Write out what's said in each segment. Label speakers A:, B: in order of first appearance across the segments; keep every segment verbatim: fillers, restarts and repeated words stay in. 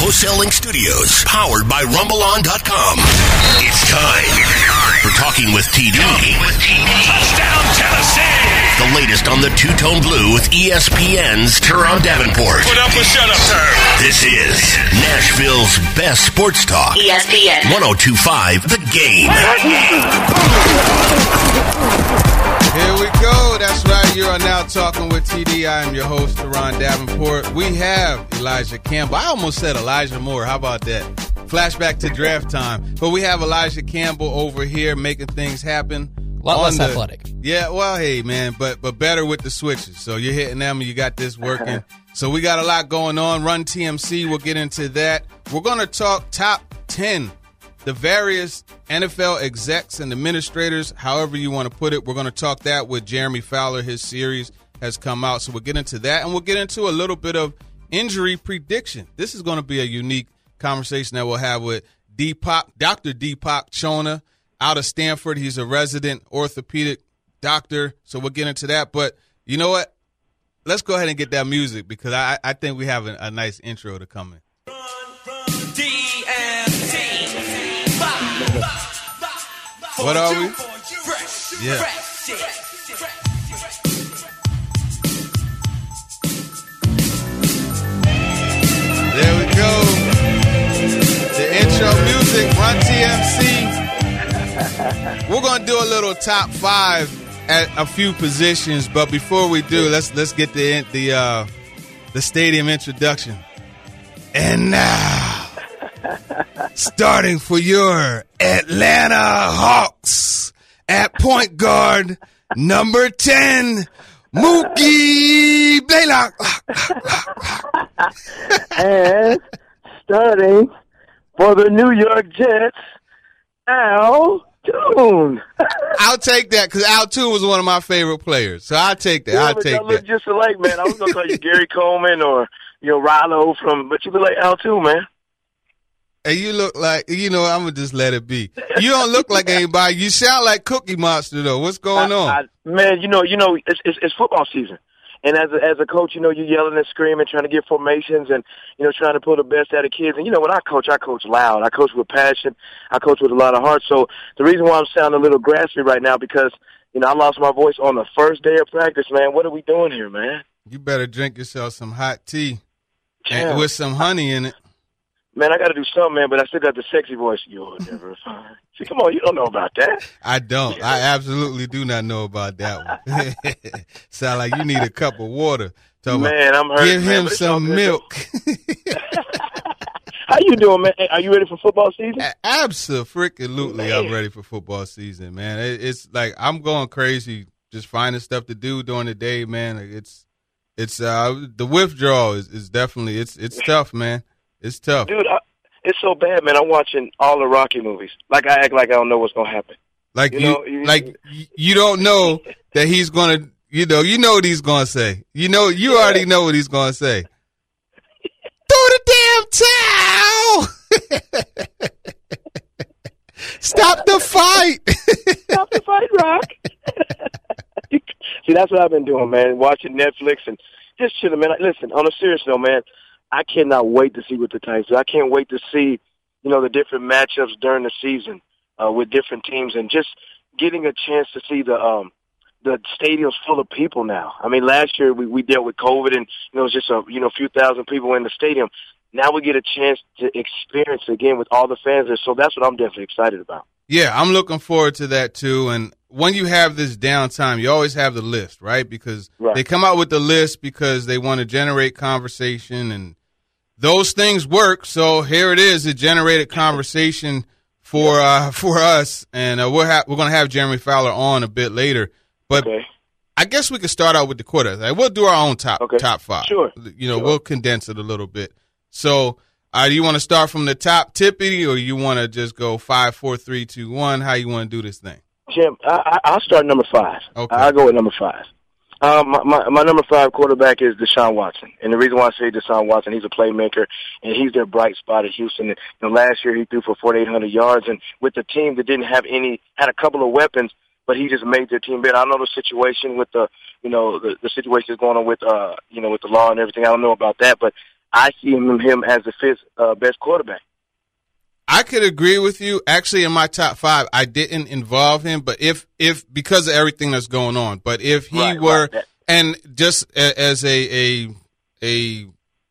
A: Wholesaling Studios, powered by Rumble On dot com. It's time for Talking with T D. Talking with T D. Touchdown, Tennessee! The latest on the Two-Tone Blue with E S P N's Teron Davenport.
B: Put up a shut-up turn.
A: This is Nashville's best sports talk.
C: E S P N.
A: one oh two point five The Game.
D: Here we go. That's right. You are now Talking with T D. I am your host, Teron Davenport. We have Elijah Campbell. I almost said Elijah Moore. How about that? Flashback to draft time. But we have Elijah Campbell over here making things happen.
E: A lot less
D: the,
E: athletic.
D: Yeah, well, hey, man, but but better with the switches. So you're hitting them and you got this working. So we got a lot going on. Run T M C, we'll get into that. We're going to talk top ten, the various N F L execs and administrators, however you want to put it. We're going to talk that with Jeremy Fowler. His series has come out, so we'll get into that. And we'll get into a little bit of injury prediction. This is going to be a unique conversation that we'll have with Deepak, Doctor Deepak Chona out of Stanford. He's a resident orthopedic doctor, so we'll get into that. But you know what? Let's go ahead and get that music because I, I think we have a, a nice intro to come in.
B: Run, run, D M C.
D: What are we? Yeah. There we go. The intro music, Run T M C. We're gonna do a little top five at a few positions, but before we do, let's let's get the the uh, the stadium introduction. And now, starting for your Atlanta Hawks at point guard, number ten, Mookie Blaylock.
F: And starting for the New York Jets, Al Toon.
D: I'll take that because Al Toon was one of my favorite players. So I'll take that.
F: Yeah,
D: I'll
F: but
D: take
F: y'all look
D: that.
F: just alike, man. I was going to call you Gary Coleman or, you know, Rallo from, but you look like Al Toon, man.
D: And you look like, you know, I'm going to just let it be. You don't look like anybody. You sound like Cookie Monster, though. What's going
F: I,
D: on?
F: I, man, you know, you know, it's, it's, it's football season. And as a, as a coach, you know, you're yelling and screaming, trying to get formations and, you know, trying to pull the best out of kids. And, you know, when I coach, I coach loud. I coach with passion. I coach with a lot of heart. So the reason why I'm sounding a little graspy right now because, you know, I lost my voice on the first day of practice, man. What are we doing here, man?
D: You better drink yourself some hot tea
F: Damn.
D: and with some honey in it.
F: Man, I got to do something, man, but I still got the sexy voice. You'll never find. See, come on, you don't know about that.
D: I don't. I absolutely do not know about that one. Sound like you need a cup of water. Talking
F: Man,
D: about,
F: I'm hurt.
D: Give
F: man,
D: him some milk.
F: How you doing, man? Are you ready for football season?
D: Absolutely, I'm ready for football season, man. It, it's like I'm going crazy just finding stuff to do during the day, man. Like it's it's uh the withdrawal is, is definitely it's it's tough, man. It's tough.
F: Dude, I, it's so bad, man. I'm watching all the Rocky movies. Like, I act like I don't know what's going to happen.
D: Like,
F: you,
D: you,
F: know, you
D: like you don't know that he's going to, you know, you know what he's going to say. You know, you yeah. already know what he's going to say. Throw the damn towel! Stop the fight!
F: Stop the fight, Rock! See, that's what I've been doing, man. Watching Netflix and just chilling, man. Like, listen, on a serious note, man, I cannot wait to see what the Titans do. I can't wait to see, you know, the different matchups during the season uh, with different teams and just getting a chance to see the um, the stadium's full of people now. I mean, last year we, we dealt with COVID and, you know, it was just a, you know, few thousand people in the stadium. Now we get a chance to experience it again with all the fans there. So that's what I'm definitely excited about.
D: Yeah, I'm looking forward to that too. And when you have this downtime, you always have the list, right? Because right. they come out with the list because they want to generate conversation and those things work, so here it is. It generated conversation for uh, for us, and uh, we're ha- we're going to have Jeremy Fowler on a bit later. But
F: okay.
D: I guess we could start out with the quarter. Like, we'll do our own top
F: okay.
D: top five.
F: Sure.
D: You know,
F: sure.
D: we'll condense it a little bit. So, uh, do you want to start from the top, tippity, or you want to just go five, four, three, two, one? How you want to do this thing?
F: Jim, I, I, I'll start number five.
D: Okay.
F: I'll go with number five. Um, my, my, my number five quarterback is Deshaun Watson. And the reason why I say Deshaun Watson, he's a playmaker, and he's their bright spot at Houston. And, you know, last year he threw for forty-eight hundred yards, and with the team that didn't have any, had a couple of weapons, but he just made their team better. I know the situation with the, you know, the, the situation is going on with, uh, you know, with the law and everything. I don't know about that, but I see him, him as the fifth uh, best quarterback.
D: I could agree with you. Actually, in my top five, I didn't involve him, but if, if because of everything that's going on, but if he
F: right,
D: were,
F: right.
D: and just as a, a, a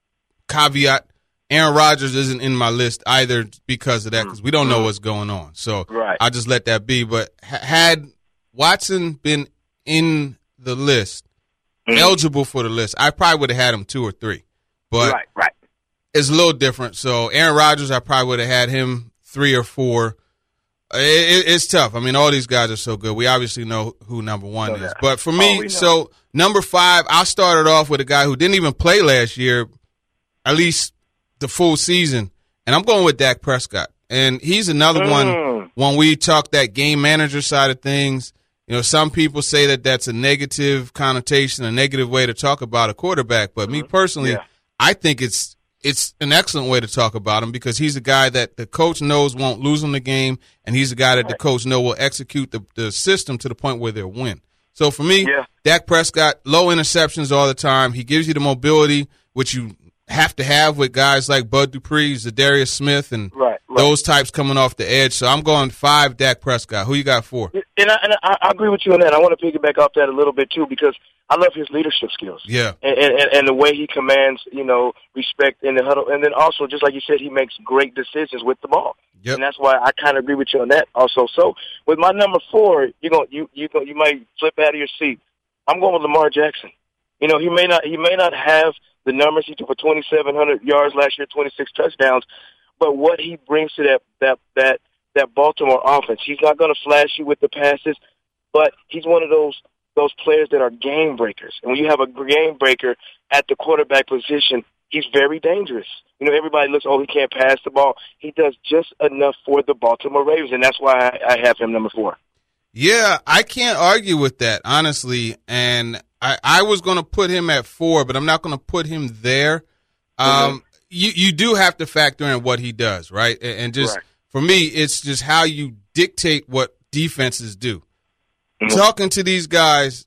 D: caveat, Aaron Rodgers isn't in my list either because of that, because we don't know what's going on. So
F: right.
D: I'll just let that be. But had Watson been in the list, mm-hmm. eligible for the list, I probably would have had him two or three. But
F: right, right.
D: it's a little different. So Aaron Rodgers, I probably would have had him three or four. It, it, it's tough. I mean, all these guys are so good. We obviously know who number one oh, is. Yeah. But for me, oh, so number five, I started off with a guy who didn't even play last year, at least the full season, and I'm going with Dak Prescott. And he's another mm. one when we talk that game manager side of things. You know, some people say that that's a negative connotation, a negative way to talk about a quarterback. But mm-hmm. me personally, yeah. I think it's it's an excellent way to talk about him because he's a guy that the coach knows won't lose him the game, and he's a guy that right. the coach knows will execute the, the system to the point where they'll win. So for me, yeah. Dak Prescott, low interceptions all the time. He gives you the mobility, which you have to have with guys like Bud Dupree, Zadarius Smith, and right, right. those types coming off the edge. So I'm going five, Dak Prescott. Who you got four?
F: And I, and I, I agree with you on that. I want to piggyback off that a little bit, too, because I love his leadership skills.
D: Yeah.
F: And, and, and the way he commands, you know, respect in the huddle. And then also, just like you said, he makes great decisions with the ball. Yep. And that's why I kind of agree with you on that also. So with my number four, you're going, you, you, go, you might flip out of your seat. I'm going with Lamar Jackson. You know, he may not, he may not have the numbers. He threw for twenty-seven hundred yards last year, twenty-six touchdowns. But what he brings to that that that that Baltimore offense, he's not going to flash you with the passes, but he's one of those those players that are game breakers. And when you have a game breaker at the quarterback position, he's very dangerous. You know, everybody looks, oh, he can't pass the ball. He does just enough for the Baltimore Ravens, and that's why I, I have him number four.
D: Yeah, I can't argue with that, honestly. And I, I was going to put him at four, but I'm not going to put him there. Um, mm-hmm. you, you do have to factor in what he does, right? And, and just right. for me, it's just how you dictate what defenses do. Mm-hmm. Talking to these guys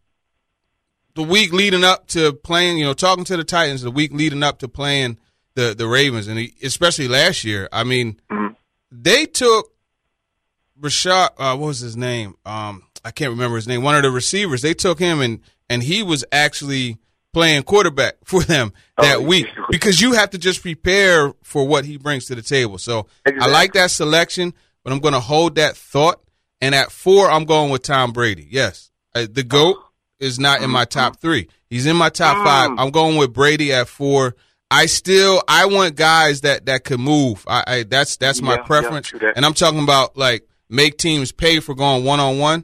D: the week leading up to playing, you know, talking to the Titans the week leading up to playing the, the Ravens, and especially last year, I mean, mm-hmm. they took Rashad, uh, what was his name? Um, I can't remember his name. One of the receivers, they took him, and, and he was actually playing quarterback for them that oh, week because you have to just prepare for what he brings to the table. So exactly. I like that selection, but I'm going to hold that thought. And at four, I'm going with Tom Brady. Yes, uh, the GOAT is not in my top three. He's in my top five. I'm going with Brady at four. I still, I want guys that, that could move. I, I that's that's my yeah, preference. Yeah, and I'm talking about like make teams pay for going one on one.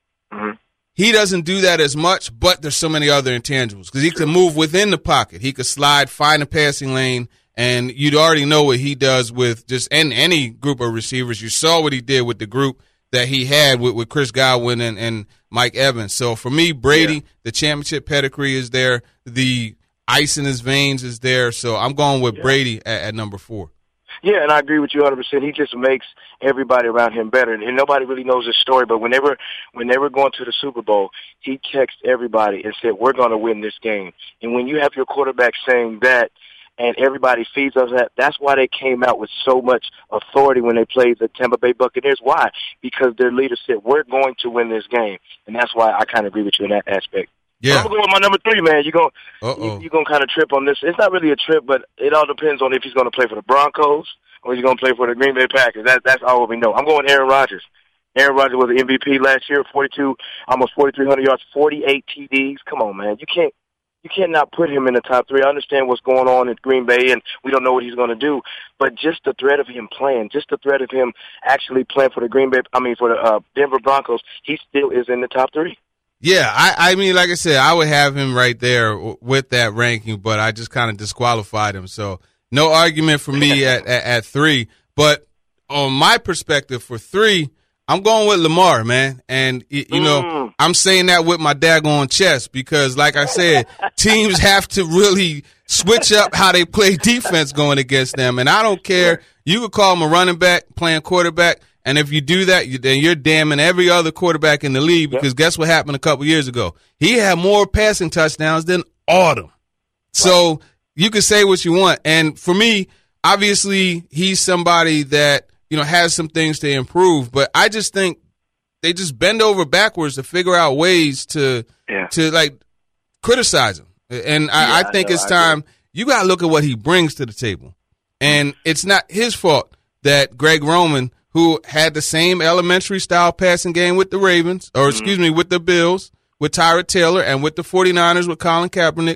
D: He doesn't do that as much, but there's so many other intangibles because he can move within the pocket. He could slide, find a passing lane, and you'd already know what he does with just and any group of receivers. You saw what he did with the group that he had with, with Chris Godwin and, and Mike Evans. So for me, Brady, yeah. the championship pedigree is there. The ice in his veins is there. So I'm going with yeah. Brady at, at number four.
F: Yeah, and I agree with you one hundred percent. He just makes everybody around him better. And, and nobody really knows his story, but whenever when they were going to the Super Bowl, he texted everybody and said, we're going to win this game. And when you have your quarterback saying that and everybody feeds us that, that's why they came out with so much authority when they played the Tampa Bay Buccaneers. Why? Because their leader said, we're going to win this game. And that's why I kind of agree with you in that aspect.
D: Yeah.
F: I'm going to go with my number three, man. You're going you, you're going to kind of trip on this. It's not really a trip, but it all depends on if he's going to play for the Broncos or he's going to play for the Green Bay Packers. That, that's all we know. I'm going Aaron Rodgers. Aaron Rodgers was the M V P last year, forty-two, almost forty-three hundred yards, forty-eight T Ds. Come on, man. You can't you can't not put him in the top three. I understand what's going on at Green Bay, and we don't know what he's going to do. But just the threat of him playing, just the threat of him actually playing for the Green Bay, I mean for the uh, Denver Broncos, he still is in the top three.
D: Yeah, I, I mean, like I said, I would have him right there w- with that ranking, but I just kind of disqualified him. So no argument for me at, at, at three. But on my perspective for three, I'm going with Lamar, man. And, you mm. know, I'm saying that with my daggone chest because, like I said, teams have to really switch up how they play defense going against them. And I don't care. You could call him a running back, playing quarterback. And if you do that, you, then you're damning every other quarterback in the league because yep. guess what happened a couple years ago? He had more passing touchdowns than all of them. So you can say what you want. And for me, obviously, he's somebody that, you know, has some things to improve. But I just think they just bend over backwards to figure out ways to,
F: yeah.
D: to like, criticize him. And I,
F: yeah,
D: I think
F: I know,
D: it's time you got to look at what he brings to the table. And it's not his fault that Greg Roman, who had the same elementary style passing game with the Ravens, or excuse mm-hmm. me, with the Bills, with Tyrod Taylor, and with the 49ers with Colin Kaepernick,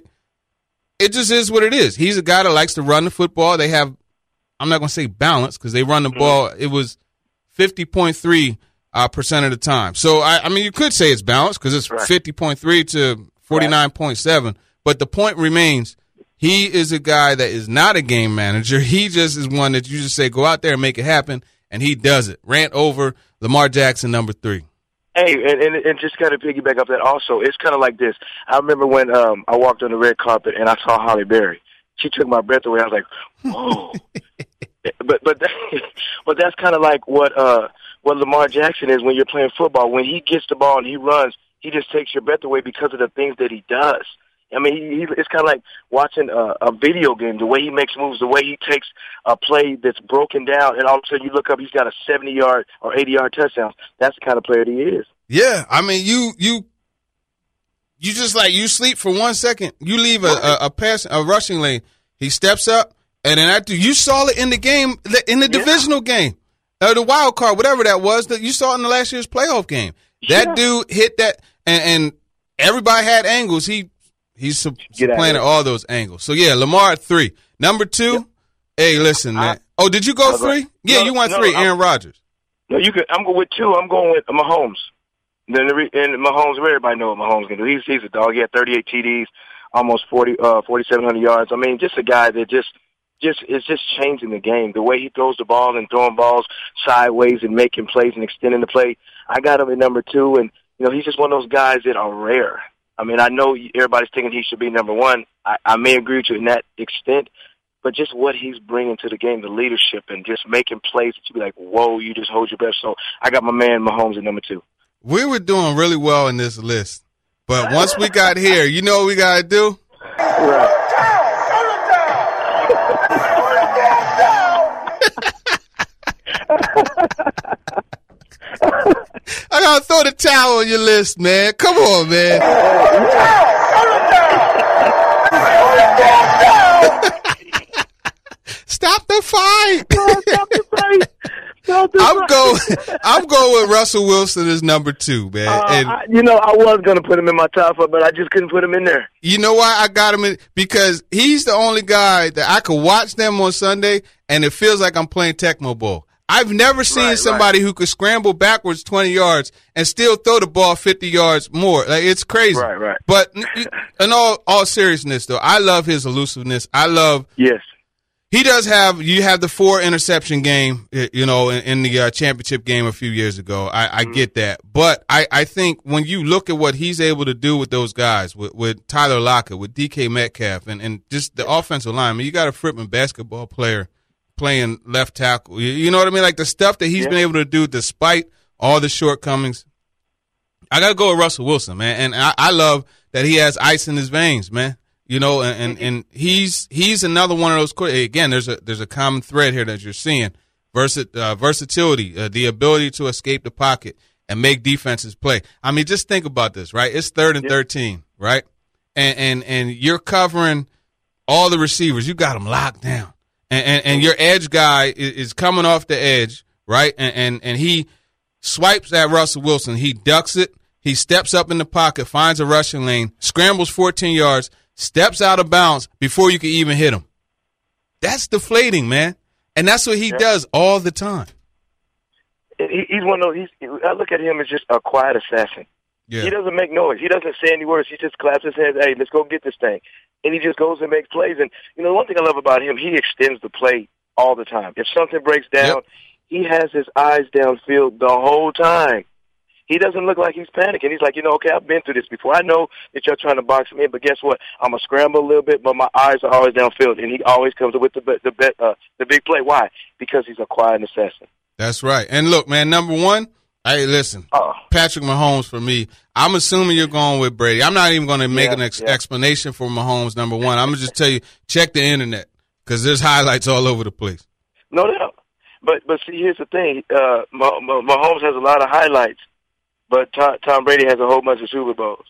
D: it just is what it is. He's a guy that likes to run the football. They have, I'm not going to say balance, because they run the mm-hmm. ball. It was fifty point three uh, percent of the time. So, I, I mean, you could say it's balanced because it's right. fifty point three to forty-nine point seven. Right. But the point remains, he is a guy that is not a game manager. He just is one that you just say, go out there and make it happen, and he does it. Rant over Lamar Jackson, number three.
F: Hey, and, and, and just kind of piggyback up that also, it's kind of like this. I remember when um, I walked on the red carpet and I saw Holly Berry. She took my breath away. I was like, whoa. but but that, but that's kind of like what uh, what Lamar Jackson is when you're playing football. When he gets the ball and he runs, he just takes your breath away because of the things that he does. I mean, he, he, it's kind of like watching a, a video game, the way he makes moves, the way he takes a play that's broken down, and all of a sudden you look up, he's got a seventy-yard or eighty-yard touchdown. That's the kind of player that he is.
D: Yeah, I mean, you you you just like, you sleep for one second. You leave a, a, a pass, a rushing lane. He steps up, and then after, you saw it in the game, in the yeah. divisional game, or the wild card, whatever that was, that you saw it in the last year's playoff game. That yeah. dude hit that, and, and everybody had angles. He He's supplanted all those angles. So, yeah, Lamar at three. Number two, yep. hey, listen, man. I, oh, did you go three? Yeah, no, you went no, three, Aaron Rodgers.
F: No, you could. I'm going with two. I'm going with Mahomes. Then the, and Mahomes, everybody knows what Mahomes can do. He's he's a dog. He had thirty-eight T Ds, almost forty, uh, forty-seven hundred yards. I mean, just a guy that just just is just changing the game. The way he throws the ball and throwing balls sideways and making plays and extending the play. I got him at number two, and you know he's just one of those guys that are rare. I mean, I know everybody's thinking he should be number one. I, I may agree with you in that extent, but just what he's bringing to the game, the leadership, and just making plays that you be like, whoa, you just hold your breath. So I got my man Mahomes at number two. We
D: were doing really well in this list, but once we got here, you know what we got to do?
F: Right.
D: I gotta throw the towel on your list, man. Come on, man. Stop the fight.
F: Stop the fight. Stop the
D: I'm
F: fight.
D: going. I'm going with Russell Wilson as number two, man.
F: Uh,
D: and
F: I, you know, I was gonna put him in my top five, but I just couldn't put him in there.
D: You know why I got him in? Because he's the only guy that I could watch them on Sunday, and it feels like I'm playing Tecmo Bowl. I've never seen right, somebody right. who could scramble backwards twenty yards and still throw the ball fifty yards more. Like, it's crazy.
F: Right, right.
D: But in all all seriousness, though, I love his elusiveness. I love.
F: Yes.
D: He does have. You have the four interception game, you know, in, in the uh, championship game a few years ago. I, I mm-hmm. get that, but I, I think when you look at what he's able to do with those guys, with, with Tyler Lockett, with D K Metcalf, and, and just the offensive line. I mean, you got a Fritman basketball player playing left tackle. You know what I mean? Like the stuff that he's yeah. been able to do despite all the shortcomings. I got to go with Russell Wilson, man. And I, I love that he has ice in his veins, man. You know, and, and, and he's he's another one of those. Again, there's a there's a common thread here that you're seeing. Versi- uh, versatility, uh, the ability to escape the pocket and make defenses play. I mean, just think about this, right? It's third and yeah. thirteen, right? And, and, and you're covering all the receivers. You got them locked down. And, and, and your edge guy is, is coming off the edge, right? And, and and he swipes at Russell Wilson. He ducks it. He steps up in the pocket, finds a rushing lane, scrambles fourteen yards, steps out of bounds before you can even hit him. That's deflating, man. And that's what he yeah. does all the time.
F: He, he's one of those. He's, I look at him as just a quiet assassin. Yeah. He doesn't make noise. He doesn't say any words. He just claps his hands. Hey, let's go get this thing. And he just goes and makes plays. And, you know, one thing I love about him, he extends the play all the time. If something breaks down, yep. he has his eyes downfield the whole time. He doesn't look like he's panicking. He's like, you know, okay, I've been through this before. I know that you're trying to box me in, but guess what? I'm going to scramble a little bit, but my eyes are always downfield. And he always comes up with the the, the, uh, the big play. Why? Because he's a quiet assassin.
D: That's right. And look, man, number one, Hey, listen,
F: Oh.
D: Patrick Mahomes for me. I'm assuming you're going with Brady. I'm not even going to make
F: Yeah,
D: an ex-
F: yeah.
D: explanation for Mahomes, number one. I'm going to just tell you, check the internet because there's highlights all over the place.
F: No doubt. But but see, here's the thing. Uh, Mah- Mah- Mahomes has a lot of highlights, but Tom, Tom Brady has a whole bunch of Super Bowls.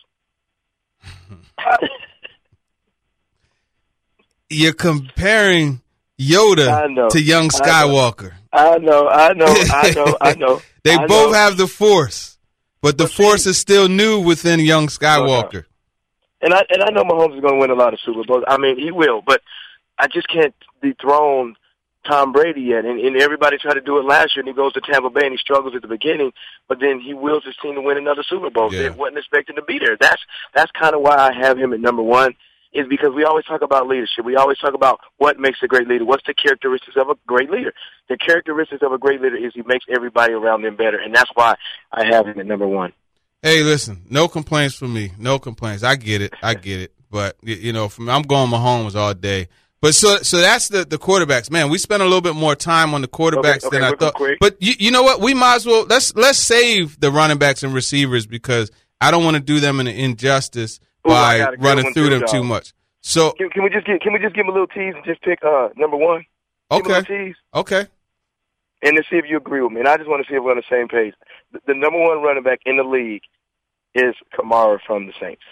D: You're comparing Yoda
F: I know.
D: to young
F: I know.
D: Skywalker.
F: I know, I know, I know, I know.
D: They
F: I
D: both
F: know.
D: have the Force, but the
F: But see-
D: Force is still new within young Skywalker.
F: And I and I know Mahomes is going to win a lot of Super Bowls. I mean, he will, but I just can't dethrone Tom Brady yet. And, and everybody tried to do it last year, and he goes to Tampa Bay and he struggles at the beginning, but then he wills his team to win another Super Bowl.
D: Yeah.
F: They wasn't expecting to be there. That's that's kind of why I have him at number one. Is because we always talk about leadership. We always talk about what makes a great leader. What's the characteristics of a great leader? The characteristics of a great leader is he makes everybody around him better, and that's why I have him at number one.
D: Hey, listen, no complaints from me. No complaints. I get it. I get it. But, y- you know, from I'm going Mahomes all day. But so so that's the, the quarterbacks. Man, we spent a little bit more time on the quarterbacks
F: Okay, okay,
D: than I
F: real
D: thought.
F: quick.
D: But you, you know what? We might as well let's let's save the running backs and receivers because I don't want to do them an injustice
F: Ooh, I
D: by
F: got a good
D: running
F: one
D: through
F: too,
D: them too
F: dog.
D: much. So
F: Can, can we just get can we just give him a little tease and just pick uh number one? Give him a
D: okay,
F: little tease
D: okay.
F: and to see if you agree with me. And I just want to see if we're on the same page. The, the number one running back in the league is Kamara from the Saints.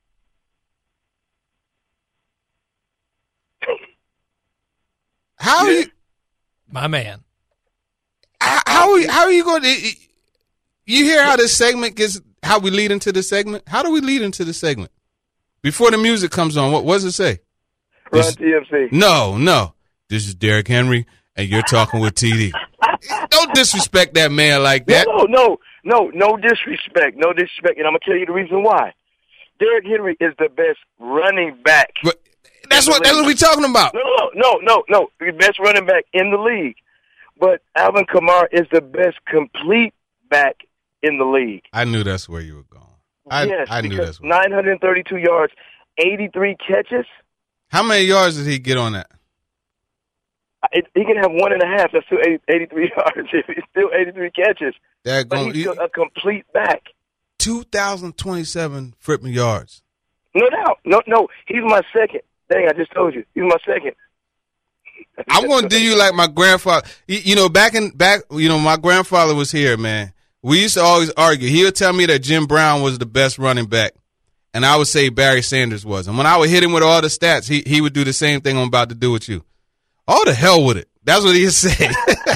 D: How are
F: Yeah.
D: you
C: My man.
D: how, how are you, how are you going to you hear how this segment gets how we lead into this segment? How do we lead into this segment? Before the music comes on, what, what does it say?
F: Run
D: This-
F: T M C.
D: No, no. This is Derrick Henry, and you're talking with T D. Don't disrespect that man like that.
F: No, no, no, no disrespect, no disrespect, and I'm gonna tell you the reason why. Derrick Henry is the best running back.
D: But that's what that's what we're talking about.
F: No, no, no, no, no. The best running back in the league. But Alvin Kamara is the best complete back in the league.
D: I knew that's where you were going. I,
F: yes,
D: I knew
F: because
D: that's where.
F: nine hundred thirty-two yards, eighty-three catches.
D: How many yards did he get on that?
F: It, he can have one and a half. That's still eighty, eighty-three yards. It's still eighty-three catches.
D: That
F: But
D: going
F: he's still a complete back.
D: two thousand twenty-seven Fritman yards.
F: No doubt. No, no. He's my second. Dang, I just told you. He's my second.
D: I'm going to do you like my grandfather. You, you know, back in back, you know, my grandfather was here, man. We used to always argue. He would tell me that Jim Brown was the best running back, and I would say Barry Sanders was. And when I would hit him with all the stats, he he would do the same thing I'm about to do with you. All the hell with it. That's what he'd say.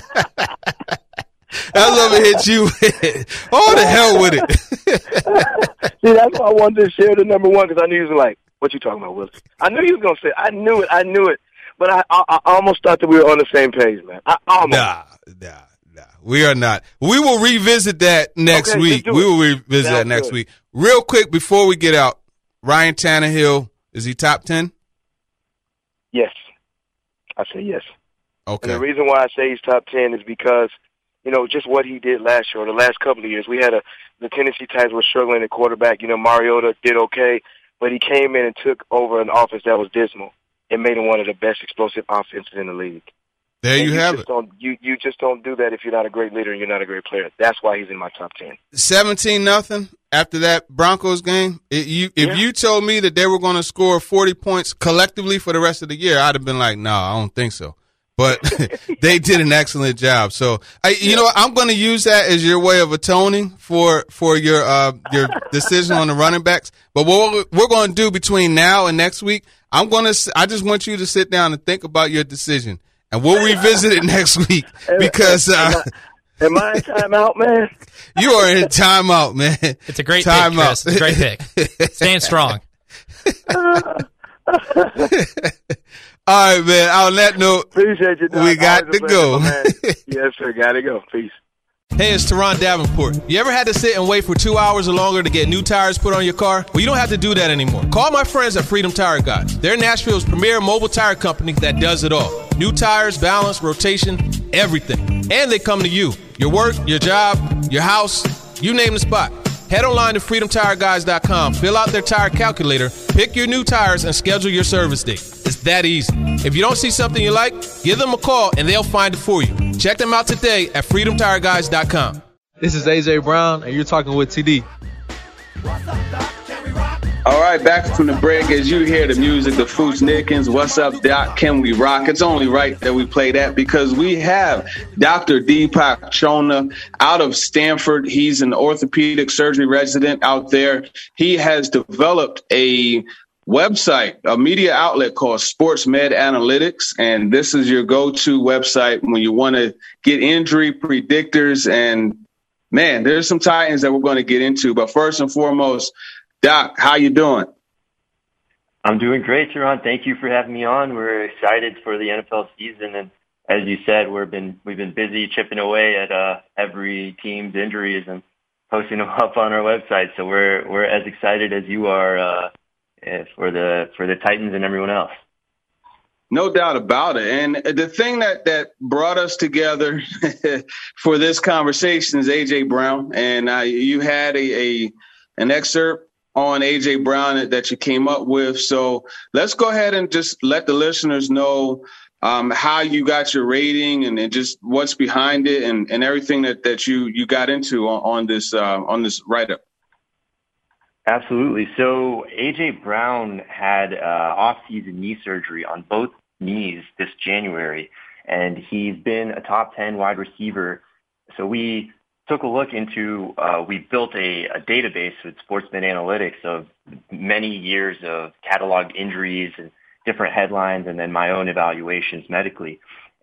D: That's what I hit you with. All the hell with it.
F: See, that's why I wanted to share the number one because I knew he was like, "What you talking about, Willis?" I knew he was gonna say. It. I knew it. I knew it. But I, I, I almost thought that we were on the same page, man. I almost.
D: Nah, nah, nah. We are not. We will revisit that next
F: Okay,
D: week.
F: let's do
D: We
F: it.
D: will revisit
F: Sounds
D: that next
F: good.
D: week. Real quick before we get out, Ryan Tannehill, is he top ten?
F: Yes, I say yes. And
D: Okay.
F: the reason why I say he's top ten is because, you know, just what he did last year or the last couple of years. We had a the Tennessee Titans were struggling at quarterback. You know, Mariota did okay, but he came in and took over an offense that was dismal and made him one of the best explosive offenses in the league.
D: There
F: And
D: you have
F: just
D: it.
F: Don't, you you just don't do that if you're not a great leader and you're not a great player. That's why he's in my top ten.
D: seventeen nothing after that Broncos game. It, you, if
F: Yeah.
D: you told me that they were going to score forty points collectively for the rest of the year, I'd have been like, no, I don't think so. But they did an excellent job. So, I, you know what? I'm going to use that as your way of atoning for for your uh, your decision on the running backs. But what we're, we're going to do between now and next week, I'm going to. I just want you to sit down and think about your decision, and we'll revisit it next week because uh,
F: Am I in timeout, man?
D: you are in timeout, man.
C: It's a great
D: Time
C: pick, Chris.
D: out.
C: It's a great pick. Stand strong.
D: All right, man. On that note,
F: Appreciate you. Doc.
D: We got
F: Always a
D: to
F: pleasure,
D: go.
F: my man. Yes, sir. Got to go. Peace.
E: Hey, it's Teron Davenport. You ever had to sit and wait for two hours or longer to get new tires put on your car? Well, you don't have to do that anymore. Call my friends at Freedom Tire Guys. They're Nashville's premier mobile tire company that does it all. New tires, balance, rotation, everything. And they come to you. Your work, your job, your house, you name the spot. Head online to freedom tire guys dot com, fill out their tire calculator, pick your new tires, and schedule your service date. It's that easy. If you don't see something you like, give them a call and they'll find it for you. Check them out today at freedom tire guys dot com.
G: This is A J Brown, and you're talking with T D.
H: All right, back from the break. As you hear the music, the Foots Nickens, What's Up, Doc, Can We Rock? It's only right that we play that because we have Doctor Deepak Chona out of Stanford. He's an orthopedic surgery resident out there. He has developed a website, a media outlet called Sports Med Analytics, and this is your go-to website when you want to get injury predictors. And, man, there's some Titans that we're going to get into. But first and foremost, Doc, how you doing?
I: I'm doing great, Sharon. Thank you for having me on. We're excited for the N F L season, and as you said, we've been we've been busy chipping away at uh, every team's injuries and posting them up on our website. So we're we're as excited as you are uh, for the for the Titans and everyone else.
H: No doubt about it. And the thing that, that brought us together for this conversation is A J Brown, and uh, you had a, a an excerpt on A J Brown that you came up with. So let's go ahead and just let the listeners know um, how you got your rating and, and just what's behind it and, and everything that, that you, you got into on, on this uh, on this write-up.
I: Absolutely. So A J Brown had uh, off-season knee surgery on both knees this January, and he's been a top ten wide receiver. So we took a look into, uh, we built a, a database with Sports Med Analytics of many years of cataloged injuries and different headlines, and then my own evaluations medically.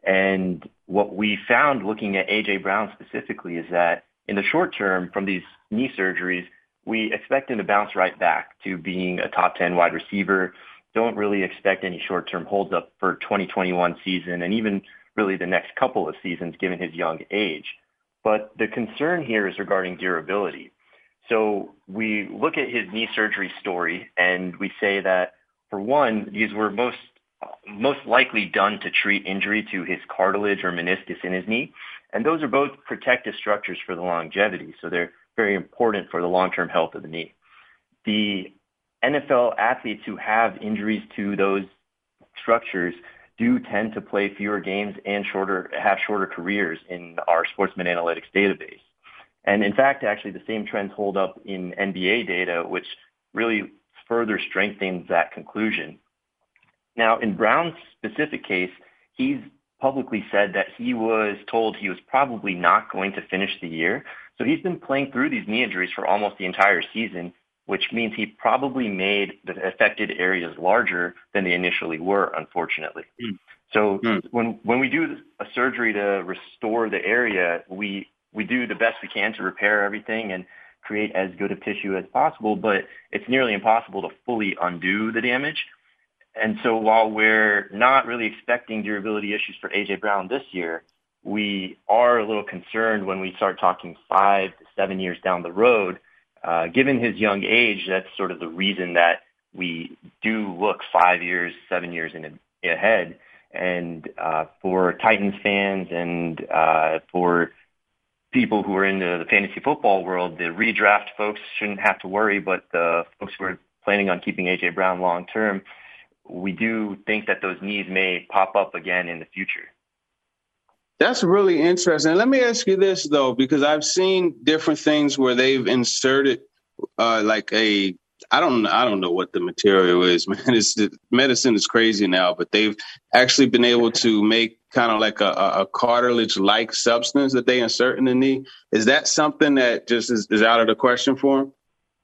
I: And what we found looking at A J Brown specifically is that in the short term from these knee surgeries, we expect him to bounce right back to being a top ten wide receiver. Don't really expect any short-term holds up for twenty twenty-one season and even really the next couple of seasons given his young age. But the concern here is regarding durability. So we look at his knee surgery story and we say that, for one, these were most most likely done to treat injury to his cartilage or meniscus in his knee. And those are both protective structures for the longevity. So they're very important for the long-term health of the knee. The N F L athletes who have injuries to those structures do tend to play fewer games and shorter, have shorter careers in our Sports Med Analytics database. And in fact, actually the same trends hold up in N B A data, which really further strengthens that conclusion. Now, in Brown's specific case, he's publicly said that he was told he was probably not going to finish the year. So he's been playing through these knee injuries for almost the entire season, which means he probably made the affected areas larger than they initially were, unfortunately. Mm. So mm. when when we do a surgery to restore the area, we, we do the best we can to repair everything and create as good of tissue as possible, but it's nearly impossible to fully undo the damage. And so while we're not really expecting durability issues for A J Brown this year, we are a little concerned when we start talking five to seven years down the road. Uh, given his young age, that's sort of the reason that we do look five years, seven years in ahead. And uh, for Titans fans and uh, for people who are into the fantasy football world, the redraft folks shouldn't have to worry, but the folks who are planning on keeping A J Brown long term, we do think that those needs may pop up again in the future.
H: That's really interesting. Let me ask you this, though, because I've seen different things where they've inserted uh, like a I don't I don't know what the material is, man. It's, medicine is crazy now, but they've actually been able to make kind of like a, a cartilage-like substance that they insert in the knee. Is that something that just is, is out of the question for him?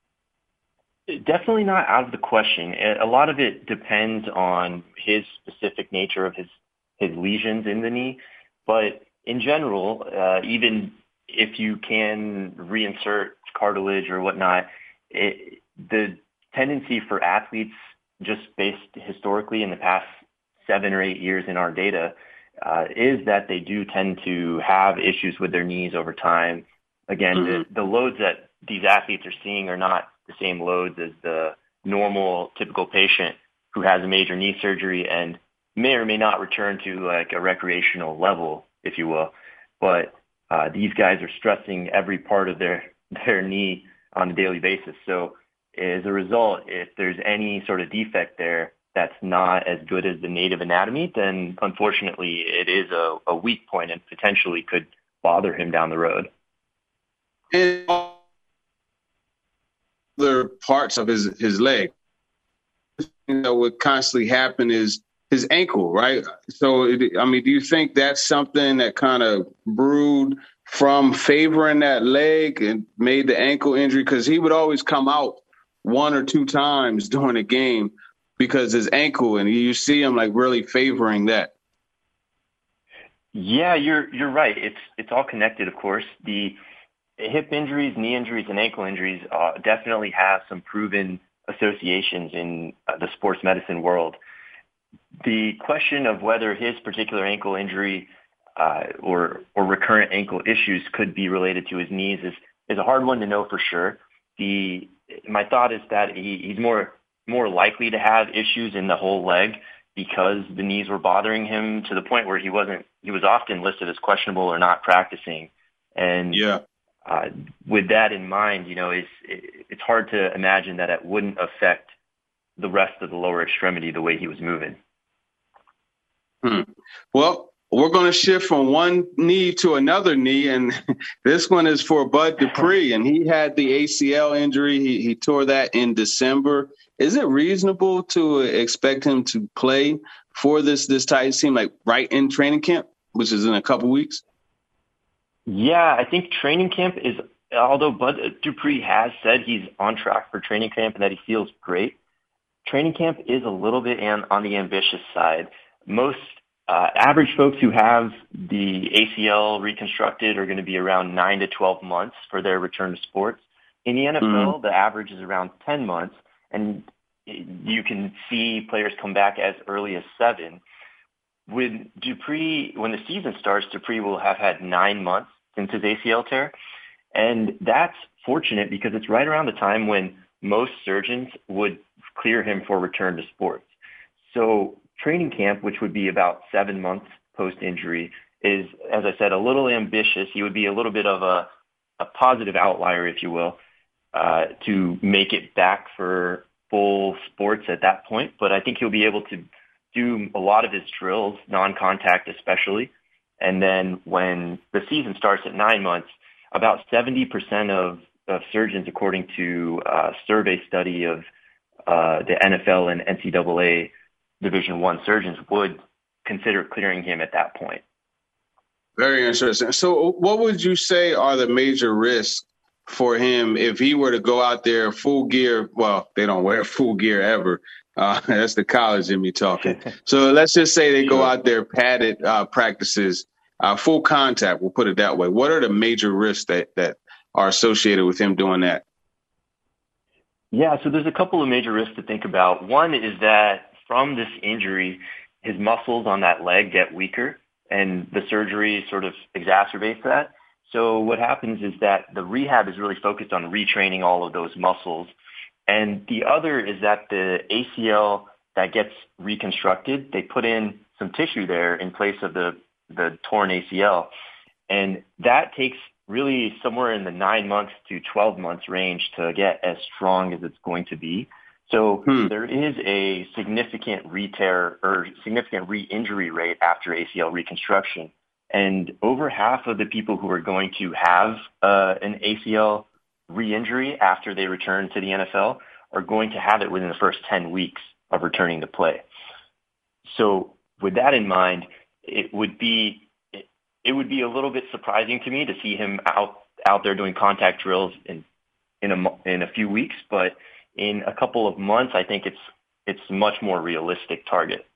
I: Definitely not out of the question. A lot of it depends on his specific nature of his, his lesions in the knee. But in general, uh, even if you can reinsert cartilage or whatnot, it, the tendency for athletes, just based historically in the past seven or eight years in our data, uh, is that they do tend to have issues with their knees over time. Again, mm-hmm. the, the loads that these athletes are seeing are not the same loads as the normal, typical patient who has a major knee surgery and may or may not return to like a recreational level, if you will. But uh, these guys are stressing every part of their, their knee on a daily basis. So as a result, if there's any sort of defect there that's not as good as the native anatomy, then unfortunately it is a, a weak point and potentially could bother him down the road.
H: and other parts of his, his leg. You know, what constantly happen is his ankle, right? So, it, I mean, do you think that's something that kind of brewed from favoring that leg and made the ankle injury? Because he would always come out one or two times during a game because his ankle, and you see him like really favoring that.
I: Yeah, you're you're right. It's it's all connected, of course. The hip injuries, knee injuries, and ankle injuries uh, definitely have some proven associations in uh, the sports medicine world. The question of whether his particular ankle injury uh, or or recurrent ankle issues could be related to his knees is is a hard one to know for sure. The my thought is that he, he's more more likely to have issues in the whole leg because the knees were bothering him to the point where he wasn't he was often listed as questionable or not practicing. And
H: yeah.
I: Uh, with that in mind, you know, it's it's hard to imagine that it wouldn't affect the rest of the lower extremity the way he was moving.
H: Hmm. Well, we're going to shift from one knee to another knee, and this one is for Bud Dupree, and he had the A C L injury. He, he tore that in December. Is it reasonable to expect him to play for this this Titans team, like right in training camp, which is in a couple weeks?
I: Yeah, I think training camp is, although Bud Dupree has said he's on track for training camp and that he feels great, training camp is a little bit an, on the ambitious side. Most uh, average folks who have the A C L reconstructed are going to be around nine to twelve months for their return to sports. In the N F L, mm-hmm. the average is around ten months, and you can see players come back as early as seven. With Dupree, when the season starts, Dupree will have had nine months since his A C L tear. And that's fortunate because it's right around the time when most surgeons would clear him for return to sports. So training camp, which would be about seven months post-injury, is, as I said, a little ambitious. He would be a little bit of a, a positive outlier, if you will, uh, to make it back for full sports at that point. But I think he'll be able to do a lot of his drills, non-contact especially. And then when the season starts at nine months, about seventy percent of, of surgeons, according to a survey study of uh, the N F L and N C double A Division One surgeons, would consider clearing him at that point.
H: Very interesting. So what would you say are the major risks for him if he were to go out there full gear? Well, they don't wear full gear ever. Uh, that's the college in me talking. So let's just say they go out there padded uh, practices, uh, full contact, we'll put it that way. What are the major risks that, that are associated with him doing that?
I: Yeah, so there's a couple of major risks to think about. One is that from this injury, his muscles on that leg get weaker, and the surgery sort of exacerbates that. So what happens is that the rehab is really focused on retraining all of those muscles. And the other is that the A C L that gets reconstructed, they put in some tissue there in place of the, the torn A C L. And that takes really somewhere in the nine months to twelve months range to get as strong as it's going to be. So hmm. there is a significant re-tear or significant re-injury rate after A C L reconstruction. And over half of the people who are going to have uh, an A C L re-injury after they return to the N F L are going to have it within the first ten weeks of returning to play. So with that in mind, it would be it, it would be a little bit surprising to me to see him out out there doing contact drills in in a in a few weeks, but in a couple of months, I think it's it's a much more realistic target.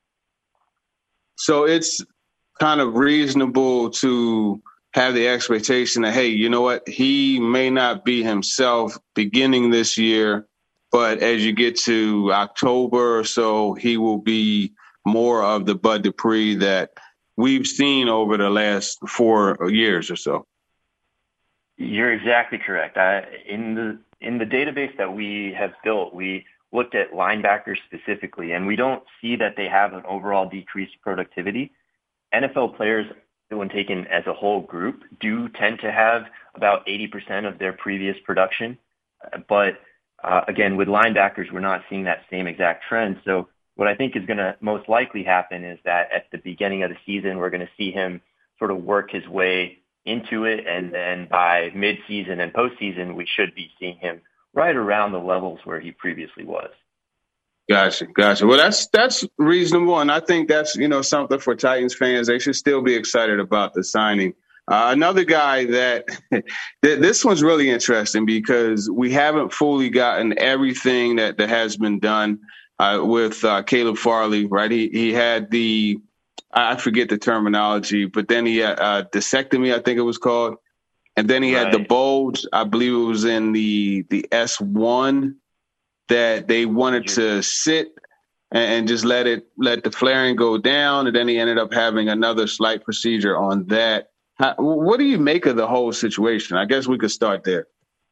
H: So it's kind of reasonable to have the expectation that, hey, you know what, he may not be himself beginning this year, but as you get to October or so, he will be more of the Bud Dupree that we've seen over the last four years or so.
I: You're exactly correct. I, in the in the database that we have built, we looked at linebackers specifically, and we don't see that they have an overall decreased productivity. N F L players, when taken as a whole group, do tend to have about eighty percent of their previous production. But uh, again, with linebackers, we're not seeing that same exact trend. So what I think is going to most likely happen is that at the beginning of the season, we're going to see him sort of work his way into it, and then by mid-season and postseason, we should be seeing him right around the levels where he previously was.
H: Gotcha, gotcha. Well, that's that's reasonable, and I think that's, you know, something for Titans fans. They should still be excited about the signing. Uh, another guy that this one's really interesting because we haven't fully gotten everything that, that has been done uh, with uh, Caleb Farley, right? He he had the, I forget the terminology, but then he had uh, discectomy, I think it was called. And then he right. had the bulge, I believe it was in the, the S one that they wanted to sit and just let it, let the flaring go down. And then he ended up having another slight procedure on that. How, what do you make of the whole situation? I guess we could start there.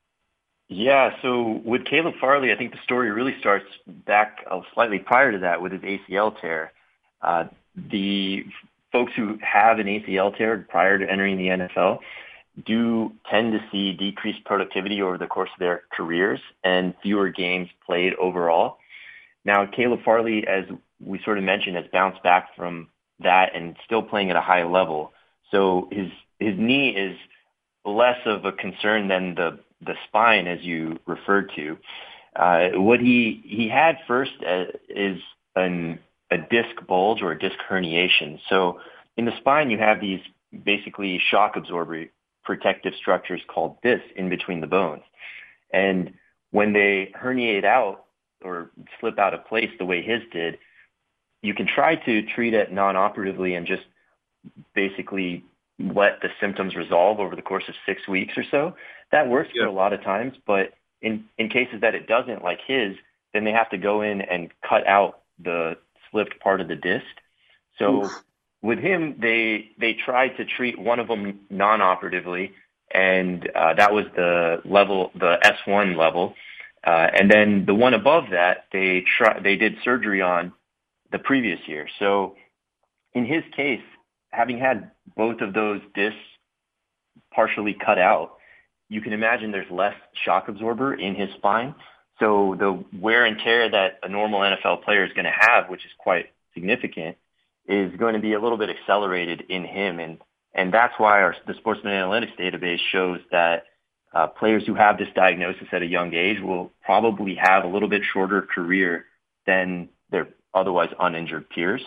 I: Yeah, so with Caleb Farley, I think the story really starts back uh, slightly prior to that with his A C L tear. Uh, the folks who have an A C L tear prior to entering the N F L do tend to see decreased productivity over the course of their careers and fewer games played overall. Now, Caleb Farley, as we sort of mentioned, has bounced back from that and still playing at a high level. So his his knee is less of a concern than the, the spine, as you referred to. Uh, what he, he had first uh, is an, a disc bulge or a disc herniation. So in the spine, you have these basically shock absorber protective structures called discs in between the bones. And when they herniate out or slip out of place the way his did, you can try to treat it non-operatively and just basically let the symptoms resolve over the course of six weeks or so. That works yeah. for a lot of times, but in, in cases that it doesn't, like his, then they have to go in and cut out the slipped part of the disc. So Oof. With him, they they tried to treat one of them non-operatively, and uh, that was the level, the S one level. Uh, and then the one above that, they try, they did surgery on the previous year. So in his case, having had both of those discs partially cut out, you can imagine there's less shock absorber in his spine. So the wear and tear that a normal N F L player is going to have, which is quite significant, is going to be a little bit accelerated in him. And, and that's why our, the Sportsman Analytics database shows that uh, players who have this diagnosis at a young age will probably have a little bit shorter career than their otherwise uninjured peers.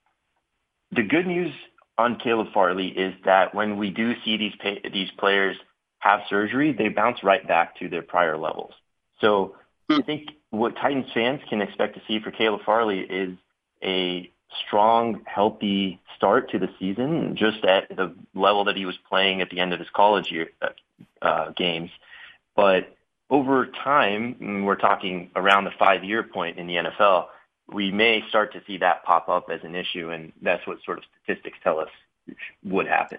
I: The good news on Caleb Farley is that when we do see these pay, these players have surgery, they bounce right back to their prior levels. So I think what Titans fans can expect to see for Caleb Farley is a strong, healthy start to the season, just at the level that he was playing at the end of his college year uh, games. But over time, we're talking around the five-year point in the N F L, we may start to see that pop up as an issue, and that's what sort of statistics tell us would happen.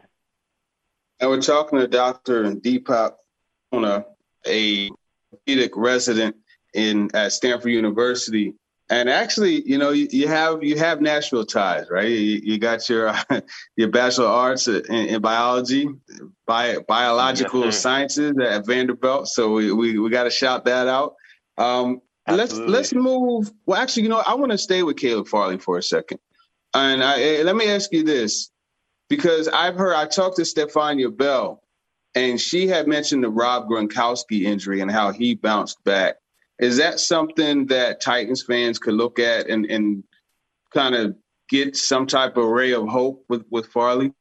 H: And we're talking to Doctor Deepak Chona, a orthopedic resident in at Stanford University. And actually, you know, you, you have you have Nashville ties, right? You, you got your uh, your Bachelor of Arts in, in biology, bi- biological yes, sciences at Vanderbilt. So we we, we got to shout that out. Um, let's let's move. Well, actually, you know, I want to stay with Caleb Farley for a second. And I, let me ask you this, because I've heard I talked to Stephania Bell, and she had mentioned the Rob Gronkowski injury and how he bounced back. Is that something that Titans fans could look at and, and kind of get some type of ray of hope with, with Farley?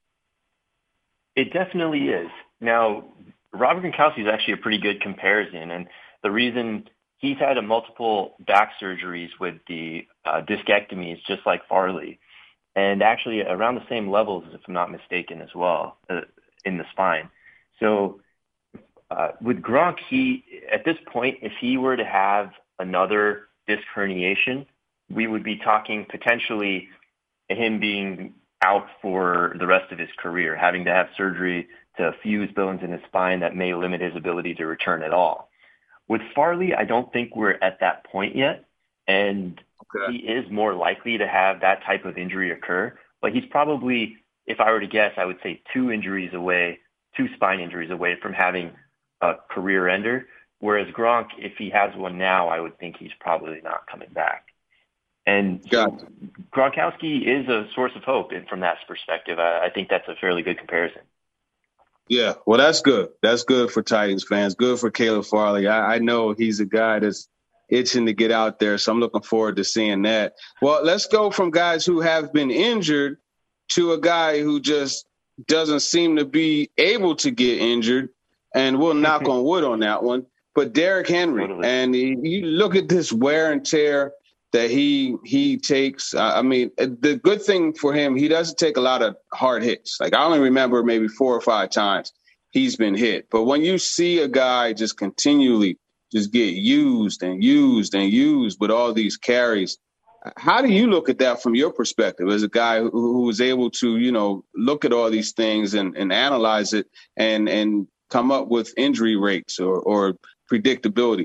I: It definitely is. Now, Robert Gronkowski is actually a pretty good comparison. And the reason he's had a multiple back surgeries with the uh, discectomies, just like Farley, and actually around the same levels, if I'm not mistaken, as well, uh, in the spine. So Uh, with Gronk, he, at this point, if he were to have another disc herniation, we would be talking potentially him being out for the rest of his career, having to have surgery to fuse bones in his spine that may limit his ability to return at all. With Farley, I don't think we're at that point yet, and okay. he is more likely to have that type of injury occur, but he's probably, if I were to guess, I would say two injuries away, two spine injuries away from having a career ender, whereas Gronk, if he has one now, I would think he's probably not coming back. And so Gronkowski is a source of hope from that perspective. I, I think that's a fairly good comparison.
H: Yeah, well, that's good. That's good for Titans fans. Good for Caleb Farley. I, I know he's a guy that's itching to get out there, so I'm looking forward to seeing that. Well, let's go from guys who have been injured to a guy who just doesn't seem to be able to get injured, and we'll knock on wood on that one. But Derrick Henry, totally. And he, you look at this wear and tear that he he takes. Uh, I mean, the good thing for him, he doesn't take a lot of hard hits. Like, I only remember maybe four or five times he's been hit. But when you see a guy just continually just get used and used and used with all these carries, how do you look at that from your perspective as a guy who, who is able to, you know, look at all these things and, and analyze it and, and come up with injury rates or, or predictability?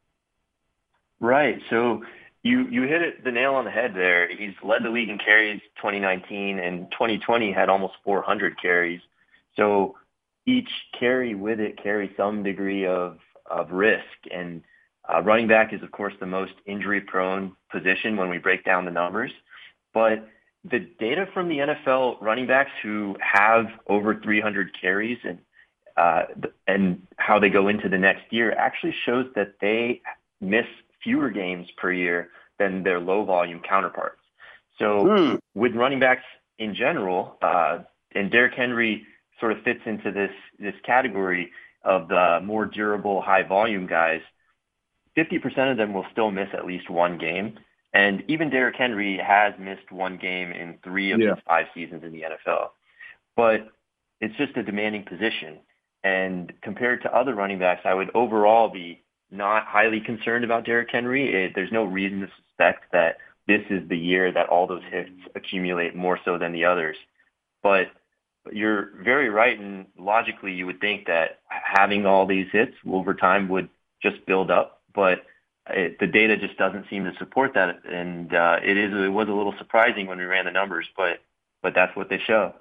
I: Right. So You you hit it the nail on the head there. He's led the league in carries twenty nineteen, and twenty twenty had almost four hundred carries. So each carry with it carries some degree of, of risk. And uh, running back is, of course, the most injury-prone position when we break down the numbers. But the data from the N F L running backs who have over three hundred carries and uh, and how they go into the next year actually shows that they miss fewer games per year than their low volume counterparts. So mm. with running backs in general, uh, and Derrick Henry sort of fits into this, this category of the more durable, high volume guys, fifty percent of them will still miss at least one game. And even Derrick Henry has missed one game in three of yeah. his five seasons in the N F L. But it's just a demanding position. And compared to other running backs, I would overall be not highly concerned about Derrick Henry. It, there's no reason to suspect that this is the year that all those hits accumulate more so than the others. But you're very right, and logically you would think that having all these hits over time would just build up, but it, the data just doesn't seem to support that, and uh, it is it was a little surprising when we ran the numbers, but but that's what they show.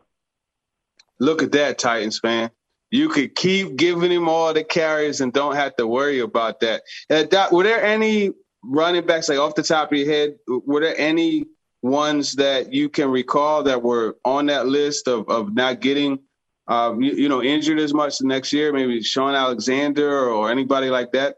H: Look at that, Titans fan. You could keep giving him all the carries and don't have to worry about that. Uh, Doc, were there any running backs, like off the top of your head, were there any ones that you can recall that were on that list of, of not getting, uh, you, you know, injured as much the next year? Maybe Shaun Alexander or anybody like that?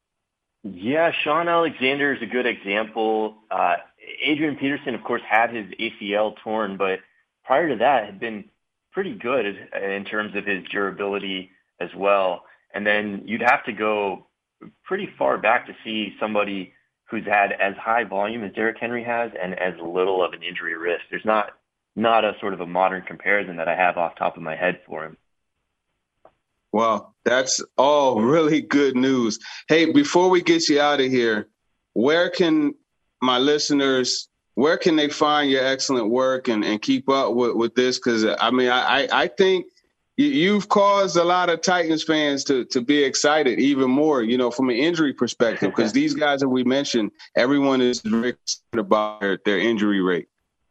I: Yeah, Shaun Alexander is a good example. Uh, Adrian Peterson, of course, had his A C L torn, but prior to that had been pretty good in terms of his durability as well. And then you'd have to go pretty far back to see somebody who's had as high volume as Derrick Henry has and as little of an injury risk. There's not not a sort of a modern comparison that I have off the top of my head for him.
H: Well, that's all really good news. Hey, before we get you out of here, where can my listeners Where can they find your excellent work and, and keep up with, with this? Because, I mean, I, I think you've caused a lot of Titans fans to, to be excited even more, you know, from an injury perspective, because these guys that we mentioned, everyone is very excited about their, their injury rate.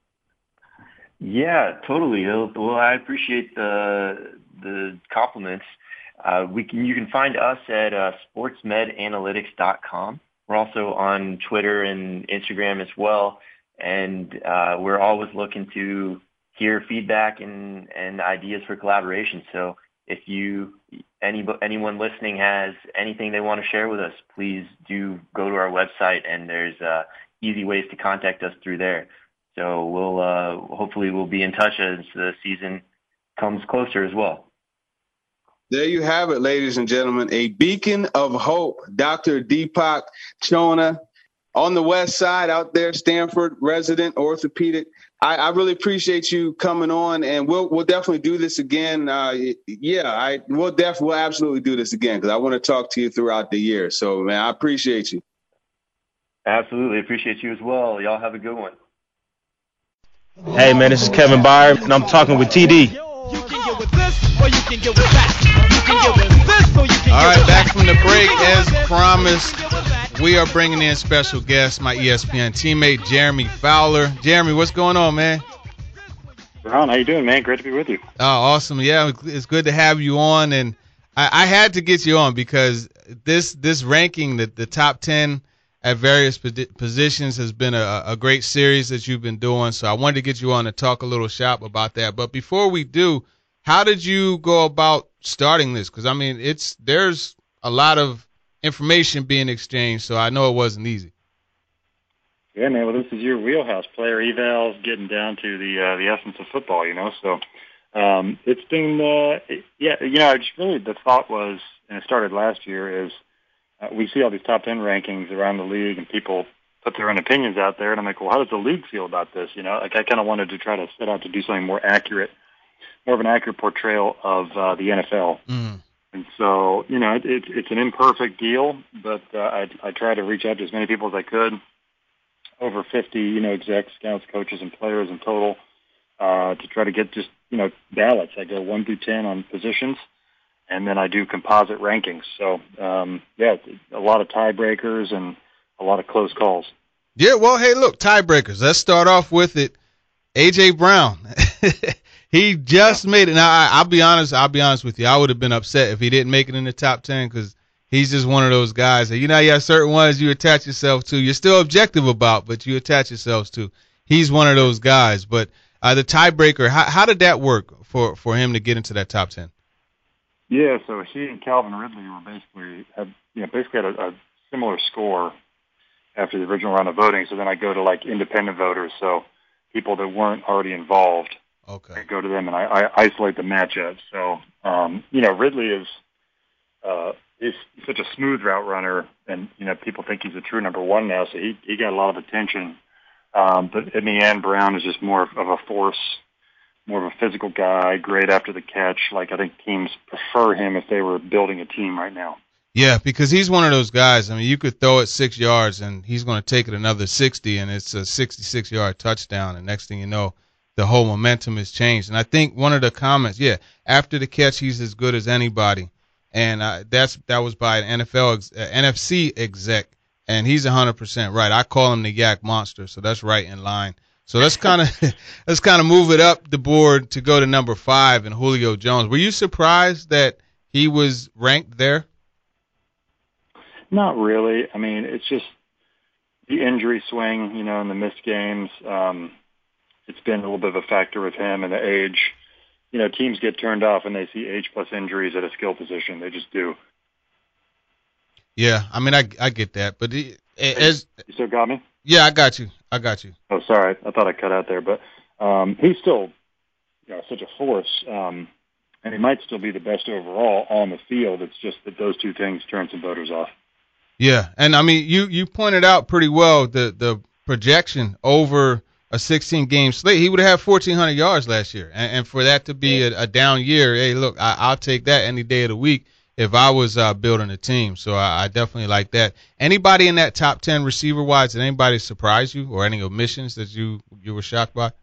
I: Yeah, totally. Well, I appreciate the the compliments. Uh, we can you can find us at uh, sports med analytics dot com. We're also on Twitter and Instagram as well. And uh, we're always looking to hear feedback and, and ideas for collaboration. So if you, any, anyone listening has anything they want to share with us, please do go to our website, and there's uh, easy ways to contact us through there. So we'll uh, hopefully we'll be in touch as the season comes closer as well.
H: There you have it, ladies and gentlemen, a beacon of hope, Doctor Deepak Chona. On the west side out there, Stanford resident orthopedic. I, I really appreciate you coming on, and we'll we'll definitely do this again. Uh, yeah, I we'll definitely we'll absolutely do this again because I want to talk to you throughout the year. So, man, I appreciate you.
I: Absolutely appreciate you as well. Y'all have a good one.
J: Hey, man, this is Kevin Byard, and I'm talking with T D.
D: All right, back from the break as promised. We are bringing in special guest, my E S P N teammate, Jeremy Fowler. Jeremy, what's going on, man?
K: Ron, how you doing, man? Great to be with you.
D: Oh, awesome. Yeah, it's good to have you on. And I, I had to get you on because this this ranking, the, the top ten at various positions, has been a, a great series that you've been doing. So I wanted to get you on to talk a little shop about that. But before we do, how did you go about starting this? Because, I mean, it's there's a lot of information being exchanged, so I know it wasn't easy.
K: Yeah, man. Well, this is your wheelhouse. Player evals, getting down to the uh, the essence of football, you know. So um, it's been, uh, it, yeah, you know, just really the thought was, and it started last year, is uh, we see all these top ten rankings around the league, and people put their own opinions out there, and I'm like, well, how does the league feel about this? You know, like I kind of wanted to try to set out to do something more accurate, more of an accurate portrayal of uh, the N F L.
D: Mm.
K: And so, you know, it, it, it's an imperfect deal, but uh, I, I try to reach out to as many people as I could. Over fifty, you know, execs, scouts, coaches, and players in total, uh, to try to get just, you know, ballots. I go one through ten on positions, and then I do composite rankings. So, um, yeah, a lot of tiebreakers and a lot of close calls.
D: Yeah, well, hey, look, tiebreakers. Let's start off with it. A J. Brown. He just made it. Now, I, I'll be honest. I'll be honest with you. I would have been upset if he didn't make it in the top ten because he's just one of those guys that, you know, you have certain ones you attach yourself to. You're still objective about, but you attach yourselves to. He's one of those guys. But uh, the tiebreaker, how, how did that work for, for him to get into that top ten?
K: Yeah, so he and Calvin Ridley were basically had, you know, basically had a, a similar score after the original round of voting. So then I go to like independent voters, so people that weren't already involved.
D: Okay.
K: I go to them and I, I isolate the matchup. So, um, you know, Ridley is uh, is such a smooth route runner, and you know, people think he's a true number one now. So he he got a lot of attention. Um, but in the end, Brown is just more of a force, more of a physical guy, great after the catch. Like I think teams prefer him if they were building a team right now.
D: Yeah, because he's one of those guys. I mean, you could throw it six yards, and he's going to take it another sixty, and it's a sixty-six-yard touchdown. And next thing you know, the whole momentum has changed. And I think one of the comments, yeah, after the catch, he's as good as anybody. And uh, that's that was by an N F L, uh, N F C exec, and he's one hundred percent right. I call him the Yak Monster, so that's right in line. So let's kind of let's kind of move it up the board to go to number five and Julio Jones. Were you surprised that he was ranked there?
K: Not really. I mean, it's just the injury swing, you know, and the missed games. Um, it's been a little bit of a factor with him and the age. You know, teams get turned off when they see age plus injuries at a skill position. They just do.
D: Yeah, I mean, I I get that, but it, as
K: you still got me?
D: Yeah, I got you. I got you.
K: Oh, sorry, I thought I cut out there, but um, he's still, you know, such a force, um, and he might still be the best overall on the field. It's just that those two things turn some voters off.
D: Yeah, and I mean, you you pointed out pretty well the the projection over a sixteen-game slate. He would have had fourteen hundred yards last year, and, and for that to be a, a down year, hey, look, I, I'll take that any day of the week if I was uh, building a team. So I, I definitely like that. Anybody in that top ten receiver-wise, did anybody surprise you or any omissions that you, you were shocked by?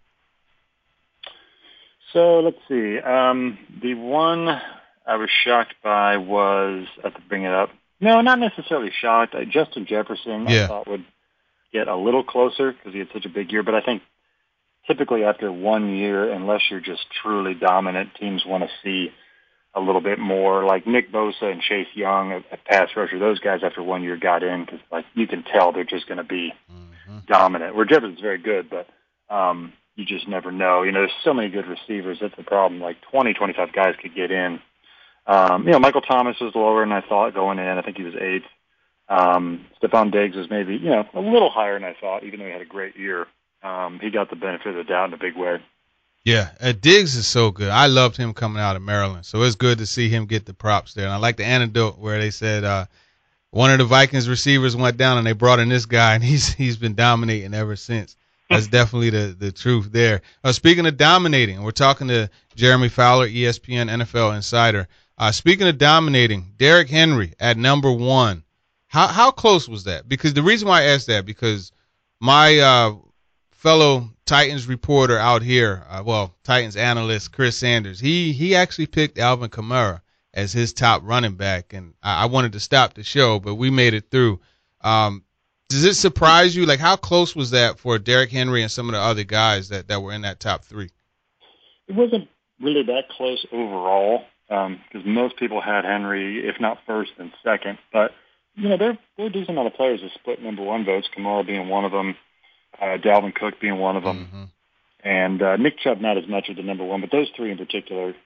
K: So let's see. Um, the one I was shocked by was, I have to bring it up. No, not necessarily shocked. Uh, Justin Jefferson,
D: yeah.
K: I thought would get a little closer because he had such a big year. But I think typically after one year, unless you're just truly dominant, teams want to see a little bit more. Like Nick Bosa and Chase Young, a, a pass rusher, those guys after one year got in because like you can tell they're just going to be mm-hmm. dominant. Where Jefferson's very good, but um, you just never know. You know, there's so many good receivers. That's the problem. Like twenty, twenty-five guys could get in. Um, you know, Michael Thomas was lower than I thought going in. I think he was eighth. Um, Stephon Diggs was maybe, you know, a little higher than I thought, even though he had a great year. Um, he got the benefit of the doubt in a big way.
D: Yeah, uh, Diggs is so good. I loved him coming out of Maryland, so it's good to see him get the props there. And I like the anecdote where they said uh, one of the Vikings receivers went down and they brought in this guy, and he's he's been dominating ever since. That's definitely the, the truth there. Uh, speaking of dominating, we're talking to Jeremy Fowler, E S P N N F L insider. Uh, speaking of dominating, Derrick Henry at number one. How how close was that? Because the reason why I asked that, because my uh, fellow Titans reporter out here, uh, well, Titans analyst Chris Sanders, he he actually picked Alvin Kamara as his top running back, and I, I wanted to stop the show, but we made it through. Um, does it surprise you? Like, how close was that for Derrick Henry and some of the other guys that, that were in that top three?
K: It wasn't really that close overall because um, most people had Henry, if not first, then second. But, you know, there, there are a decent amount of players that split number one votes, Kamara being one of them, uh, Dalvin Cook being one of them, mm-hmm. and uh, Nick Chubb not as much as the number one, but those three in particular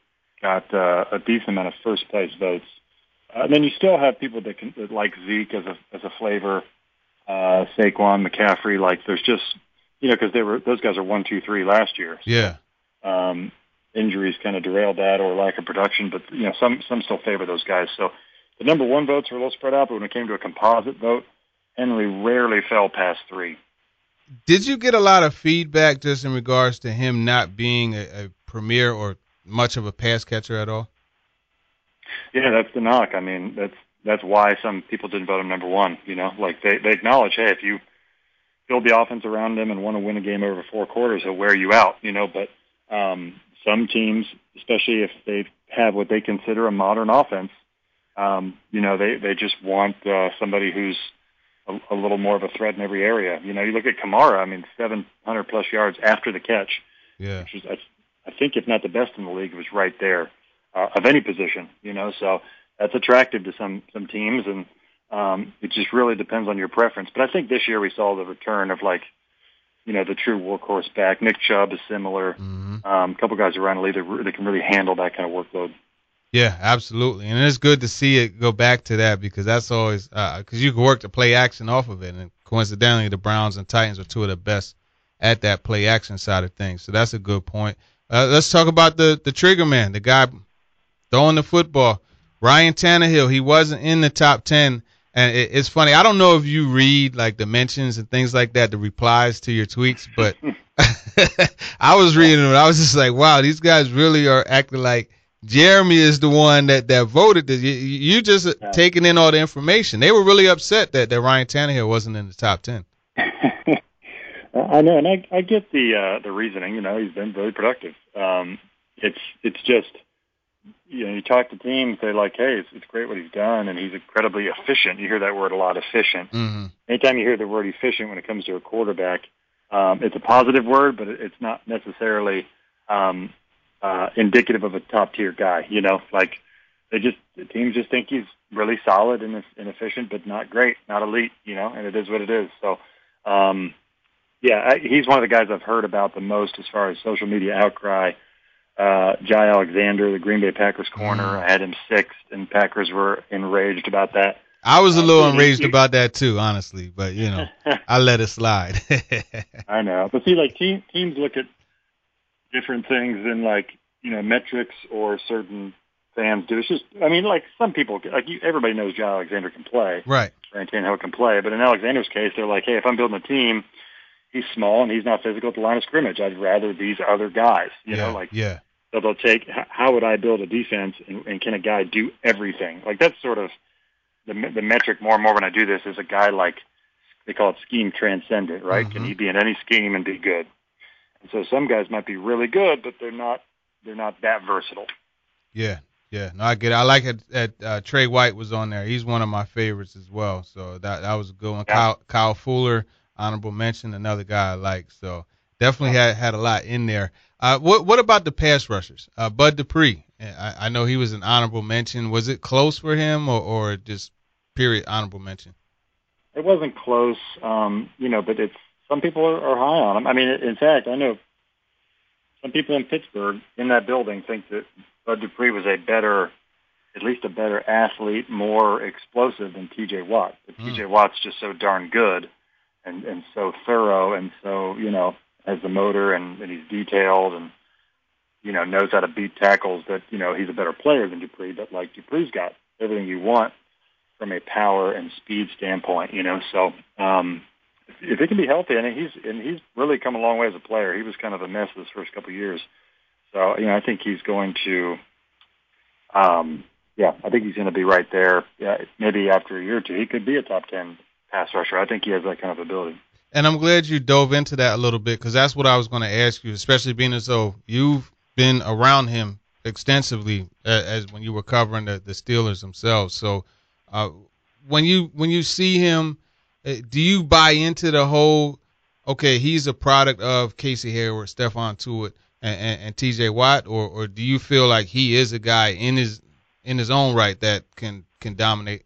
K: got uh, a decent amount of first place votes. Uh, and then you still have people that can that like Zeke as a as a flavor, uh, Saquon, McCaffrey. Like there's just you know because they were those guys are one, two, three last year. So,
D: yeah.
K: Um, injuries kind of derailed that or lack of production, but you know some some still favor those guys. So the number one votes were a little spread out, but when it came to a composite vote, Henry rarely fell past three.
D: Did you get a lot of feedback just in regards to him not being a, a premier or much of a pass catcher at all?
K: Yeah, that's the knock. I mean, that's that's why some people didn't vote him number one. You know, like they, they acknowledge, hey, if you build the offense around him and want to win a game over four quarters, he'll wear you out. You know, but um, some teams, especially if they have what they consider a modern offense, um, you know, they they just want uh, somebody who's a, a little more of a threat in every area. You know, you look at Kamara. I mean, seven hundred plus yards after the catch.
D: Yeah,
K: which is I, I think if not the best in the league, it was right there. Uh, of any position, you know, so that's attractive to some some teams, and um, it just really depends on your preference. But I think this year we saw the return of like, you know, the true workhorse back. Nick Chubb is similar. Mm-hmm. Um, a couple guys around the league that, that can really handle that kind of workload.
D: Yeah, absolutely, and it's good to see it go back to that because that's always because uh, you can work the play action off of it, and coincidentally, the Browns and Titans are two of the best at that play action side of things. So that's a good point. Uh, let's talk about the the trigger man, the guy throwing the football. Ryan Tannehill, he wasn't in the top ten. And it, it's funny. I don't know if you read like the mentions and things like that, the replies to your tweets, but I was reading them. And I was just like, wow, these guys really are acting like Jeremy is the one that, that voted this. You, you just yeah. taking in all the information. They were really upset that, that Ryan Tannehill wasn't in the top ten.
K: I know, and I, I get the uh, the reasoning. You know, he's been very productive. Um, it's it's just, you know, you talk to teams, they're like, hey, it's, it's great what he's done, and he's incredibly efficient. You hear that word a lot, efficient. Mm-hmm. Anytime you hear the word efficient when it comes to a quarterback, um, it's a positive word, but it's not necessarily um, uh, indicative of a top-tier guy. You know, like they just the teams just think he's really solid and, and efficient, but not great, not elite. You know, and it is what it is. So, um, yeah, I, he's one of the guys I've heard about the most as far as social media outcry. Uh, Jai Alexander, the Green Bay Packers corner, mm. I had him sixth, and Packers were enraged about that.
D: I was a little uh, enraged he, about that too, honestly, but you know, I let it slide.
K: I know, but see, like team, teams look at different things than like you know metrics or certain fans do. It's just, I mean, like some people, like you, everybody knows Jai Alexander can play,
D: right?
K: Ryan Tannehill can play, but in Alexander's case, they're like, hey, if I'm building a team. He's small and he's not physical at the line of scrimmage. I'd rather these other guys, you
D: yeah,
K: know, like,
D: yeah.
K: So they'll take, how would I build a defense and, and can a guy do everything? Like that's sort of the the metric more and more when I do this is a guy like, they call it scheme transcendent, right? Mm-hmm. Can he be in any scheme and be good? And so some guys might be really good, but they're not, they're not that versatile.
D: Yeah. Yeah. No, I get it. I like it that uh, Trey White was on there. He's one of my favorites as well. So that, that was a good one. Yeah. Kyle, Kyle Fuller. Honorable mention, another guy I like. So definitely had had a lot in there. Uh, what what about the pass rushers? Uh, Bud Dupree. I, I know he was an honorable mention. Was it close for him or, or just period honorable mention?
K: It wasn't close, um, you know, but it's some people are, are high on him. I mean, in fact, I know some people in Pittsburgh in that building think that Bud Dupree was a better, at least a better athlete, more explosive than T J Watt. But mm. T J Watt's just so darn good. And, and so thorough and so, you know, has the motor and, and he's detailed and, you know, knows how to beat tackles that, you know, he's a better player than Dupree. But, like, Dupree's got everything you want from a power and speed standpoint, you know. So um, if, if he can be healthy, and he's and he's really come a long way as a player. He was kind of a mess this first couple of years. So, you know, I think he's going to, um, yeah, I think he's going to be right there. Yeah, maybe after a year or two, he could be a top ten pass rusher. I think he has that kind of ability.
D: And I'm glad you dove into that a little bit because that's what I was going to ask you, especially being as though you've been around him extensively as, as when you were covering the, the Steelers themselves. So uh, when you when you see him, do you buy into the whole, okay, he's a product of Casey Hayward, Stephon Tuitt, and, and, and T J Watt, or or do you feel like he is a guy in his in his own right that can can dominate?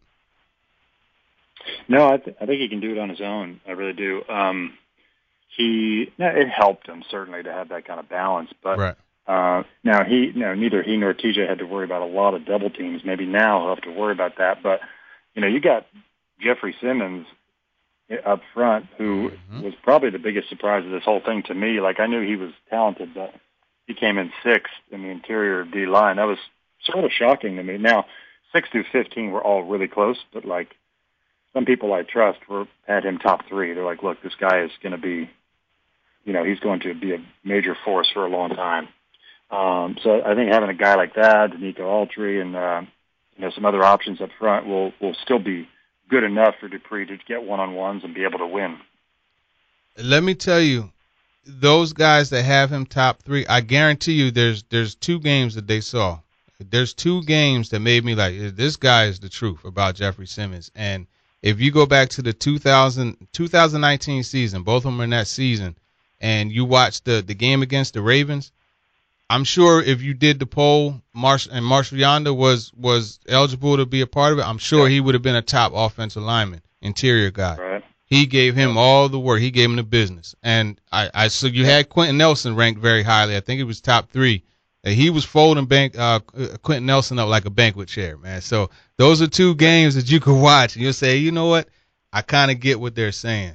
K: No, I, th- I think he can do it on his own. I really do. Um, he, no, it helped him certainly to have that kind of balance, but
D: right.
K: Uh, now he, no, neither he nor T J had to worry about a lot of double teams. Maybe now he'll have to worry about that. But you know, you got Jeffrey Simmons up front, who mm-hmm. was probably the biggest surprise of this whole thing to me. Like, I knew he was talented, but he came in sixth in the interior D line. That was sort of shocking to me. Now, six through fifteen were all really close, but like some people I trust were had him top three. They're like, look, this guy is going to be, you know, he's going to be a major force for a long time. Um, so I think having a guy like that, Danico Autry, and uh, you know, some other options up front will will still be good enough for Dupree to get one-on-ones and be able to win.
D: Let me tell you, those guys that have him top three, I guarantee you there's there's two games that they saw. There's two games that made me like, this guy is the truth about Jeffrey Simmons. And if you go back to the two thousand, twenty nineteen season, both of them are in that season, and you watch the, the game against the Ravens, I'm sure if you did the poll, Marsh and Marshall Yonder was was eligible to be a part of it, I'm sure he would have been a top offensive lineman, interior guy.
K: Right.
D: He gave him all the work. He gave him the business. And I, I so you had Quentin Nelson ranked very highly. I think it was top three. And he was folding bank uh, Quentin Nelson up like a banquet chair, man. So those are two games that you could watch, and you'll say, you know what, I kind of get what they're saying.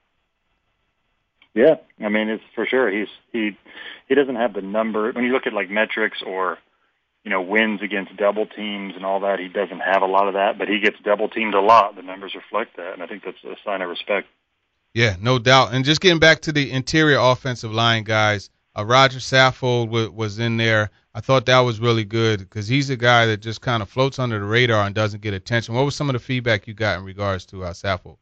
K: Yeah, I mean, it's for sure. He's he he doesn't have the number. When you look at like metrics or, you know, wins against double teams and all that, he doesn't have a lot of that, but he gets double teamed a lot. The numbers reflect that, and I think that's a sign of respect. Yeah, no doubt. And just getting back to the interior offensive line guys, uh, Roger Saffold w- was in there. I thought that was really good because he's a guy that just kind of floats under the radar and doesn't get attention. What was some of the feedback you got in regards to uh, Saffold?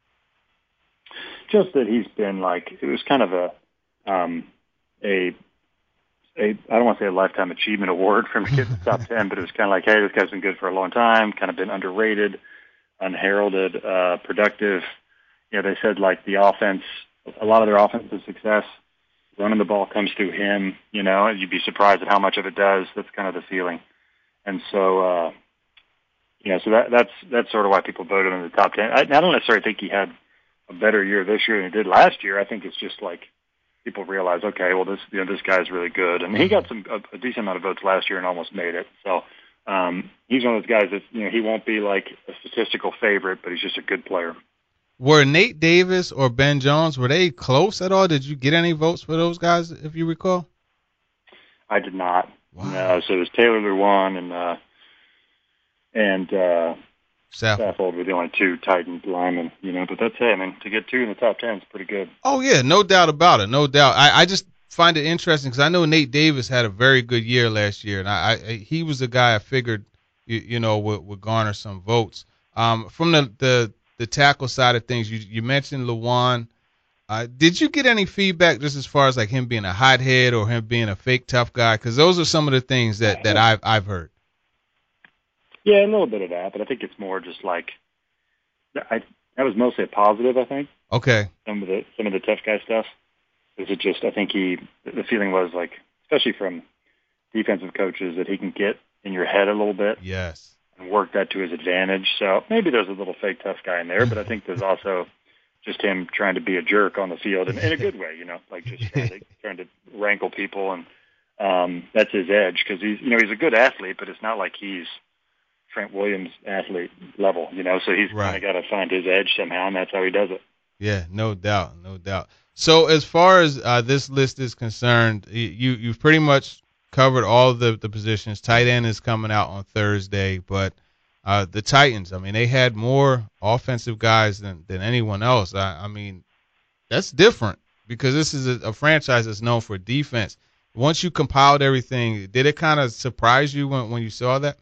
K: Just that he's been like, it was kind of a, um, a, a, I don't want to say a lifetime achievement award for him to get to the top ten, but it was kind of like, hey, this guy's been good for a long time, kind of been underrated, unheralded, uh, productive. You know, they said like the offense, a lot of their offensive success, running the ball comes through him, you know, and you'd be surprised at how much of it does. That's kind of the feeling. And so, uh, you know, so that, that's, that's sort of why people voted him in the top ten. I, I don't necessarily think he had a better year this year than he did last year. I think it's just like people realize, okay, well, this, you know, this guy's really good. And he got some, a, a decent amount of votes last year and almost made it. So, um, he's one of those guys that, you know, he won't be like a statistical favorite, but he's just a good player. Were Nate Davis or Ben Jones, were they close at all? Did you get any votes for those guys, if you recall? I did not. Wow. No, so it was Taylor Lewan and, uh, and, uh, Saffold were the only two Titan linemen, you know, but that's it. I mean, to get two in the top ten is pretty good. Oh, yeah, no doubt about it, no doubt. I, I just find it interesting because I know Nate Davis had a very good year last year, and I, I he was a guy I figured, you, you know, would, would garner some votes. Um, from the, the, the tackle side of things, you, you mentioned Lewan. Uh, did you get any feedback just as far as like him being a hothead or him being a fake tough guy? Because those are some of the things that, that I've, I've heard. Yeah, a little bit of that, but I think it's more just like I that was mostly a positive. I think. Okay. Some of the some of the tough guy stuff. Is it just? I think he the feeling was like, especially from defensive coaches, that he can get in your head a little bit. Yes. And work that to his advantage. So maybe there's a little fake tough guy in there, but I think there's also just him trying to be a jerk on the field in, in a good way. You know, like just trying to, trying to rankle people, and um, that's his edge because he's you know he's a good athlete, but it's not like he's Trent Williams athlete level, you know, so he's right. kind of got to find his edge somehow, and that's how he does it. Yeah, no doubt, no doubt. So as far as uh, this list is concerned, you, you've pretty much covered all the, the positions. Tight end is coming out on Thursday, but uh, the Titans, I mean, they had more offensive guys than, than anyone else. I, I mean, that's different because this is a, a franchise that's known for defense. Once you compiled everything, did it kind of surprise you when, when you saw that?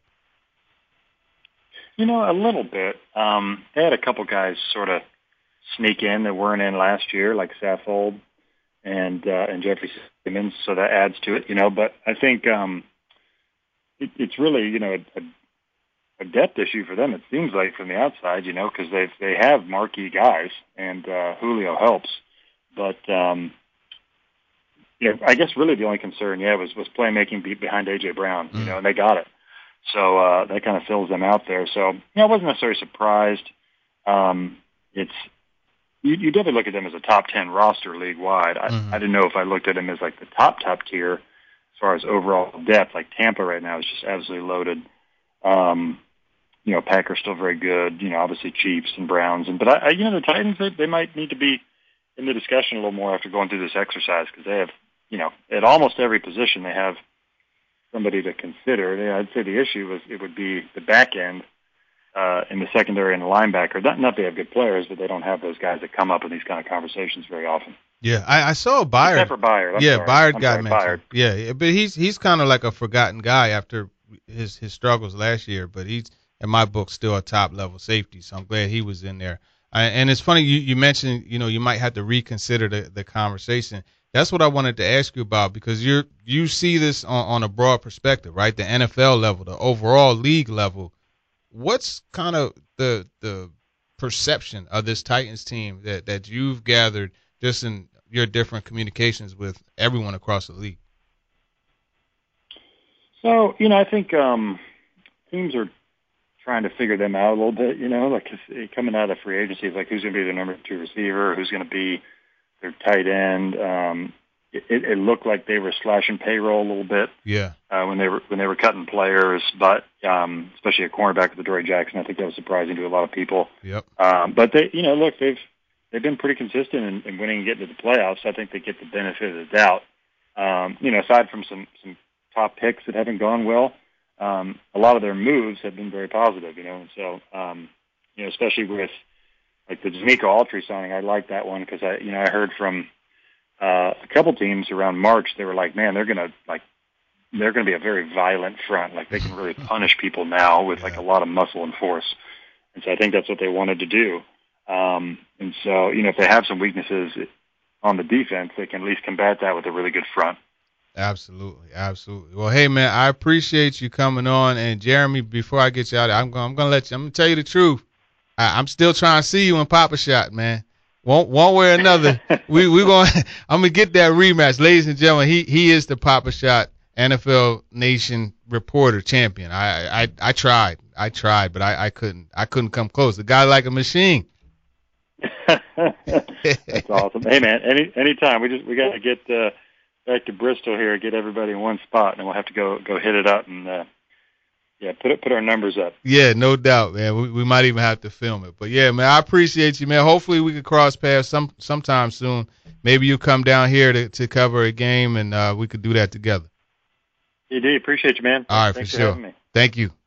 K: You know, a little bit. Um, they had a couple guys sort of sneak in that weren't in last year, like Saffold and uh, and Jeffrey Simmons, so that adds to it, you know. But I think um, it, it's really, you know, a, a depth issue for them, it seems like, from the outside, you know, because they they have marquee guys, and uh, Julio helps. But, um, you know, I guess really the only concern, yeah, was, was playmaking behind A J. Brown, you mm. know, and they got it. So uh, that kind of fills them out there. So, you know, I wasn't necessarily surprised. Um, it's you, you definitely look at them as a top ten roster league-wide. I, mm-hmm. I didn't know if I looked at them as like the top, top tier as far as overall depth, like Tampa right now is just absolutely loaded. Um, you know, Packers still very good. You know, obviously Chiefs and Browns, and but I, I you know, the Titans they, they might need to be in the discussion a little more after going through this exercise because they have, you know, at almost every position they have somebody to consider. They, I'd say the issue was it would be the back end uh, in the secondary and the linebacker. Not, not they have good players, but they don't have those guys that come up in these kind of conversations very often.
D: Yeah, I, I saw Byard.
K: Except for Byard. I'm
D: yeah,
K: sorry.
D: Byard
K: I'm
D: got
K: sorry,
D: mentioned.
K: Byard.
D: Yeah, yeah, but he's he's kind of like a forgotten guy after his his struggles last year. But he's in my book still a top level safety, so I'm glad he was in there. I, and it's funny you, you mentioned you know you might have to reconsider the, the conversation. That's what I wanted to ask you about because you you see this on, on a broad perspective, right? The N F L level, the overall league level. What's kind of the the perception of this Titans team that, that you've gathered just in your different communications with everyone across the league?
K: So, you know, I think um, teams are trying to figure them out a little bit, you know, like coming out of free agency, it's like who's going to be the number two receiver, who's going to be their tight end. Um, it, it looked like they were slashing payroll a little bit.
D: Yeah.
K: Uh, when they were when they were cutting players, but um, especially a cornerback with Adoree Jackson, I think that was surprising to a lot of people.
D: Yep.
K: Um, but they, you know, look, they've they've been pretty consistent in, in winning and getting to the playoffs. I think they get the benefit of the doubt. Um, you know, aside from some some top picks that haven't gone well, um, a lot of their moves have been very positive. You know, and so um, you know, especially with like the D'Amico Autry signing, I like that one because I, you know, I heard from uh, a couple teams around March. They were like, man, they're gonna like. They're going to be a very violent front. Like they can really punish people now with like a lot of muscle and force. And so I think that's what they wanted to do. Um, and so, you know, if they have some weaknesses on the defense, they can at least combat that with a really good front.
D: Absolutely. Absolutely. Well, hey man, I appreciate you coming on. And Jeremy, before I get you out of there, I'm going, I'm going to let you, I'm going to tell you the truth. I, I'm still trying to see you in Papa Shot, man. One, one way or another, we, we going, I'm going to get that rematch. Ladies and gentlemen, he, he is the Papa Shot N F L Nation reporter champion. I, I I tried. I tried, but I, I couldn't I couldn't come close. The guy like a machine.
K: That's awesome. Hey man, any anytime. We just we gotta get uh, back to Bristol here, get everybody in one spot, and then we'll have to go go hit it up and uh, yeah, put it put our numbers up.
D: Yeah, no doubt, man. We we might even have to film it. But yeah, man, I appreciate you, man. Hopefully we can cross paths some sometime soon. Maybe you come down here to, to cover a game and uh, we could do that together.
K: E D, appreciate you, man.
D: All right,
K: Thanks
D: for
K: for
D: sure.
K: having me.
D: Thank you.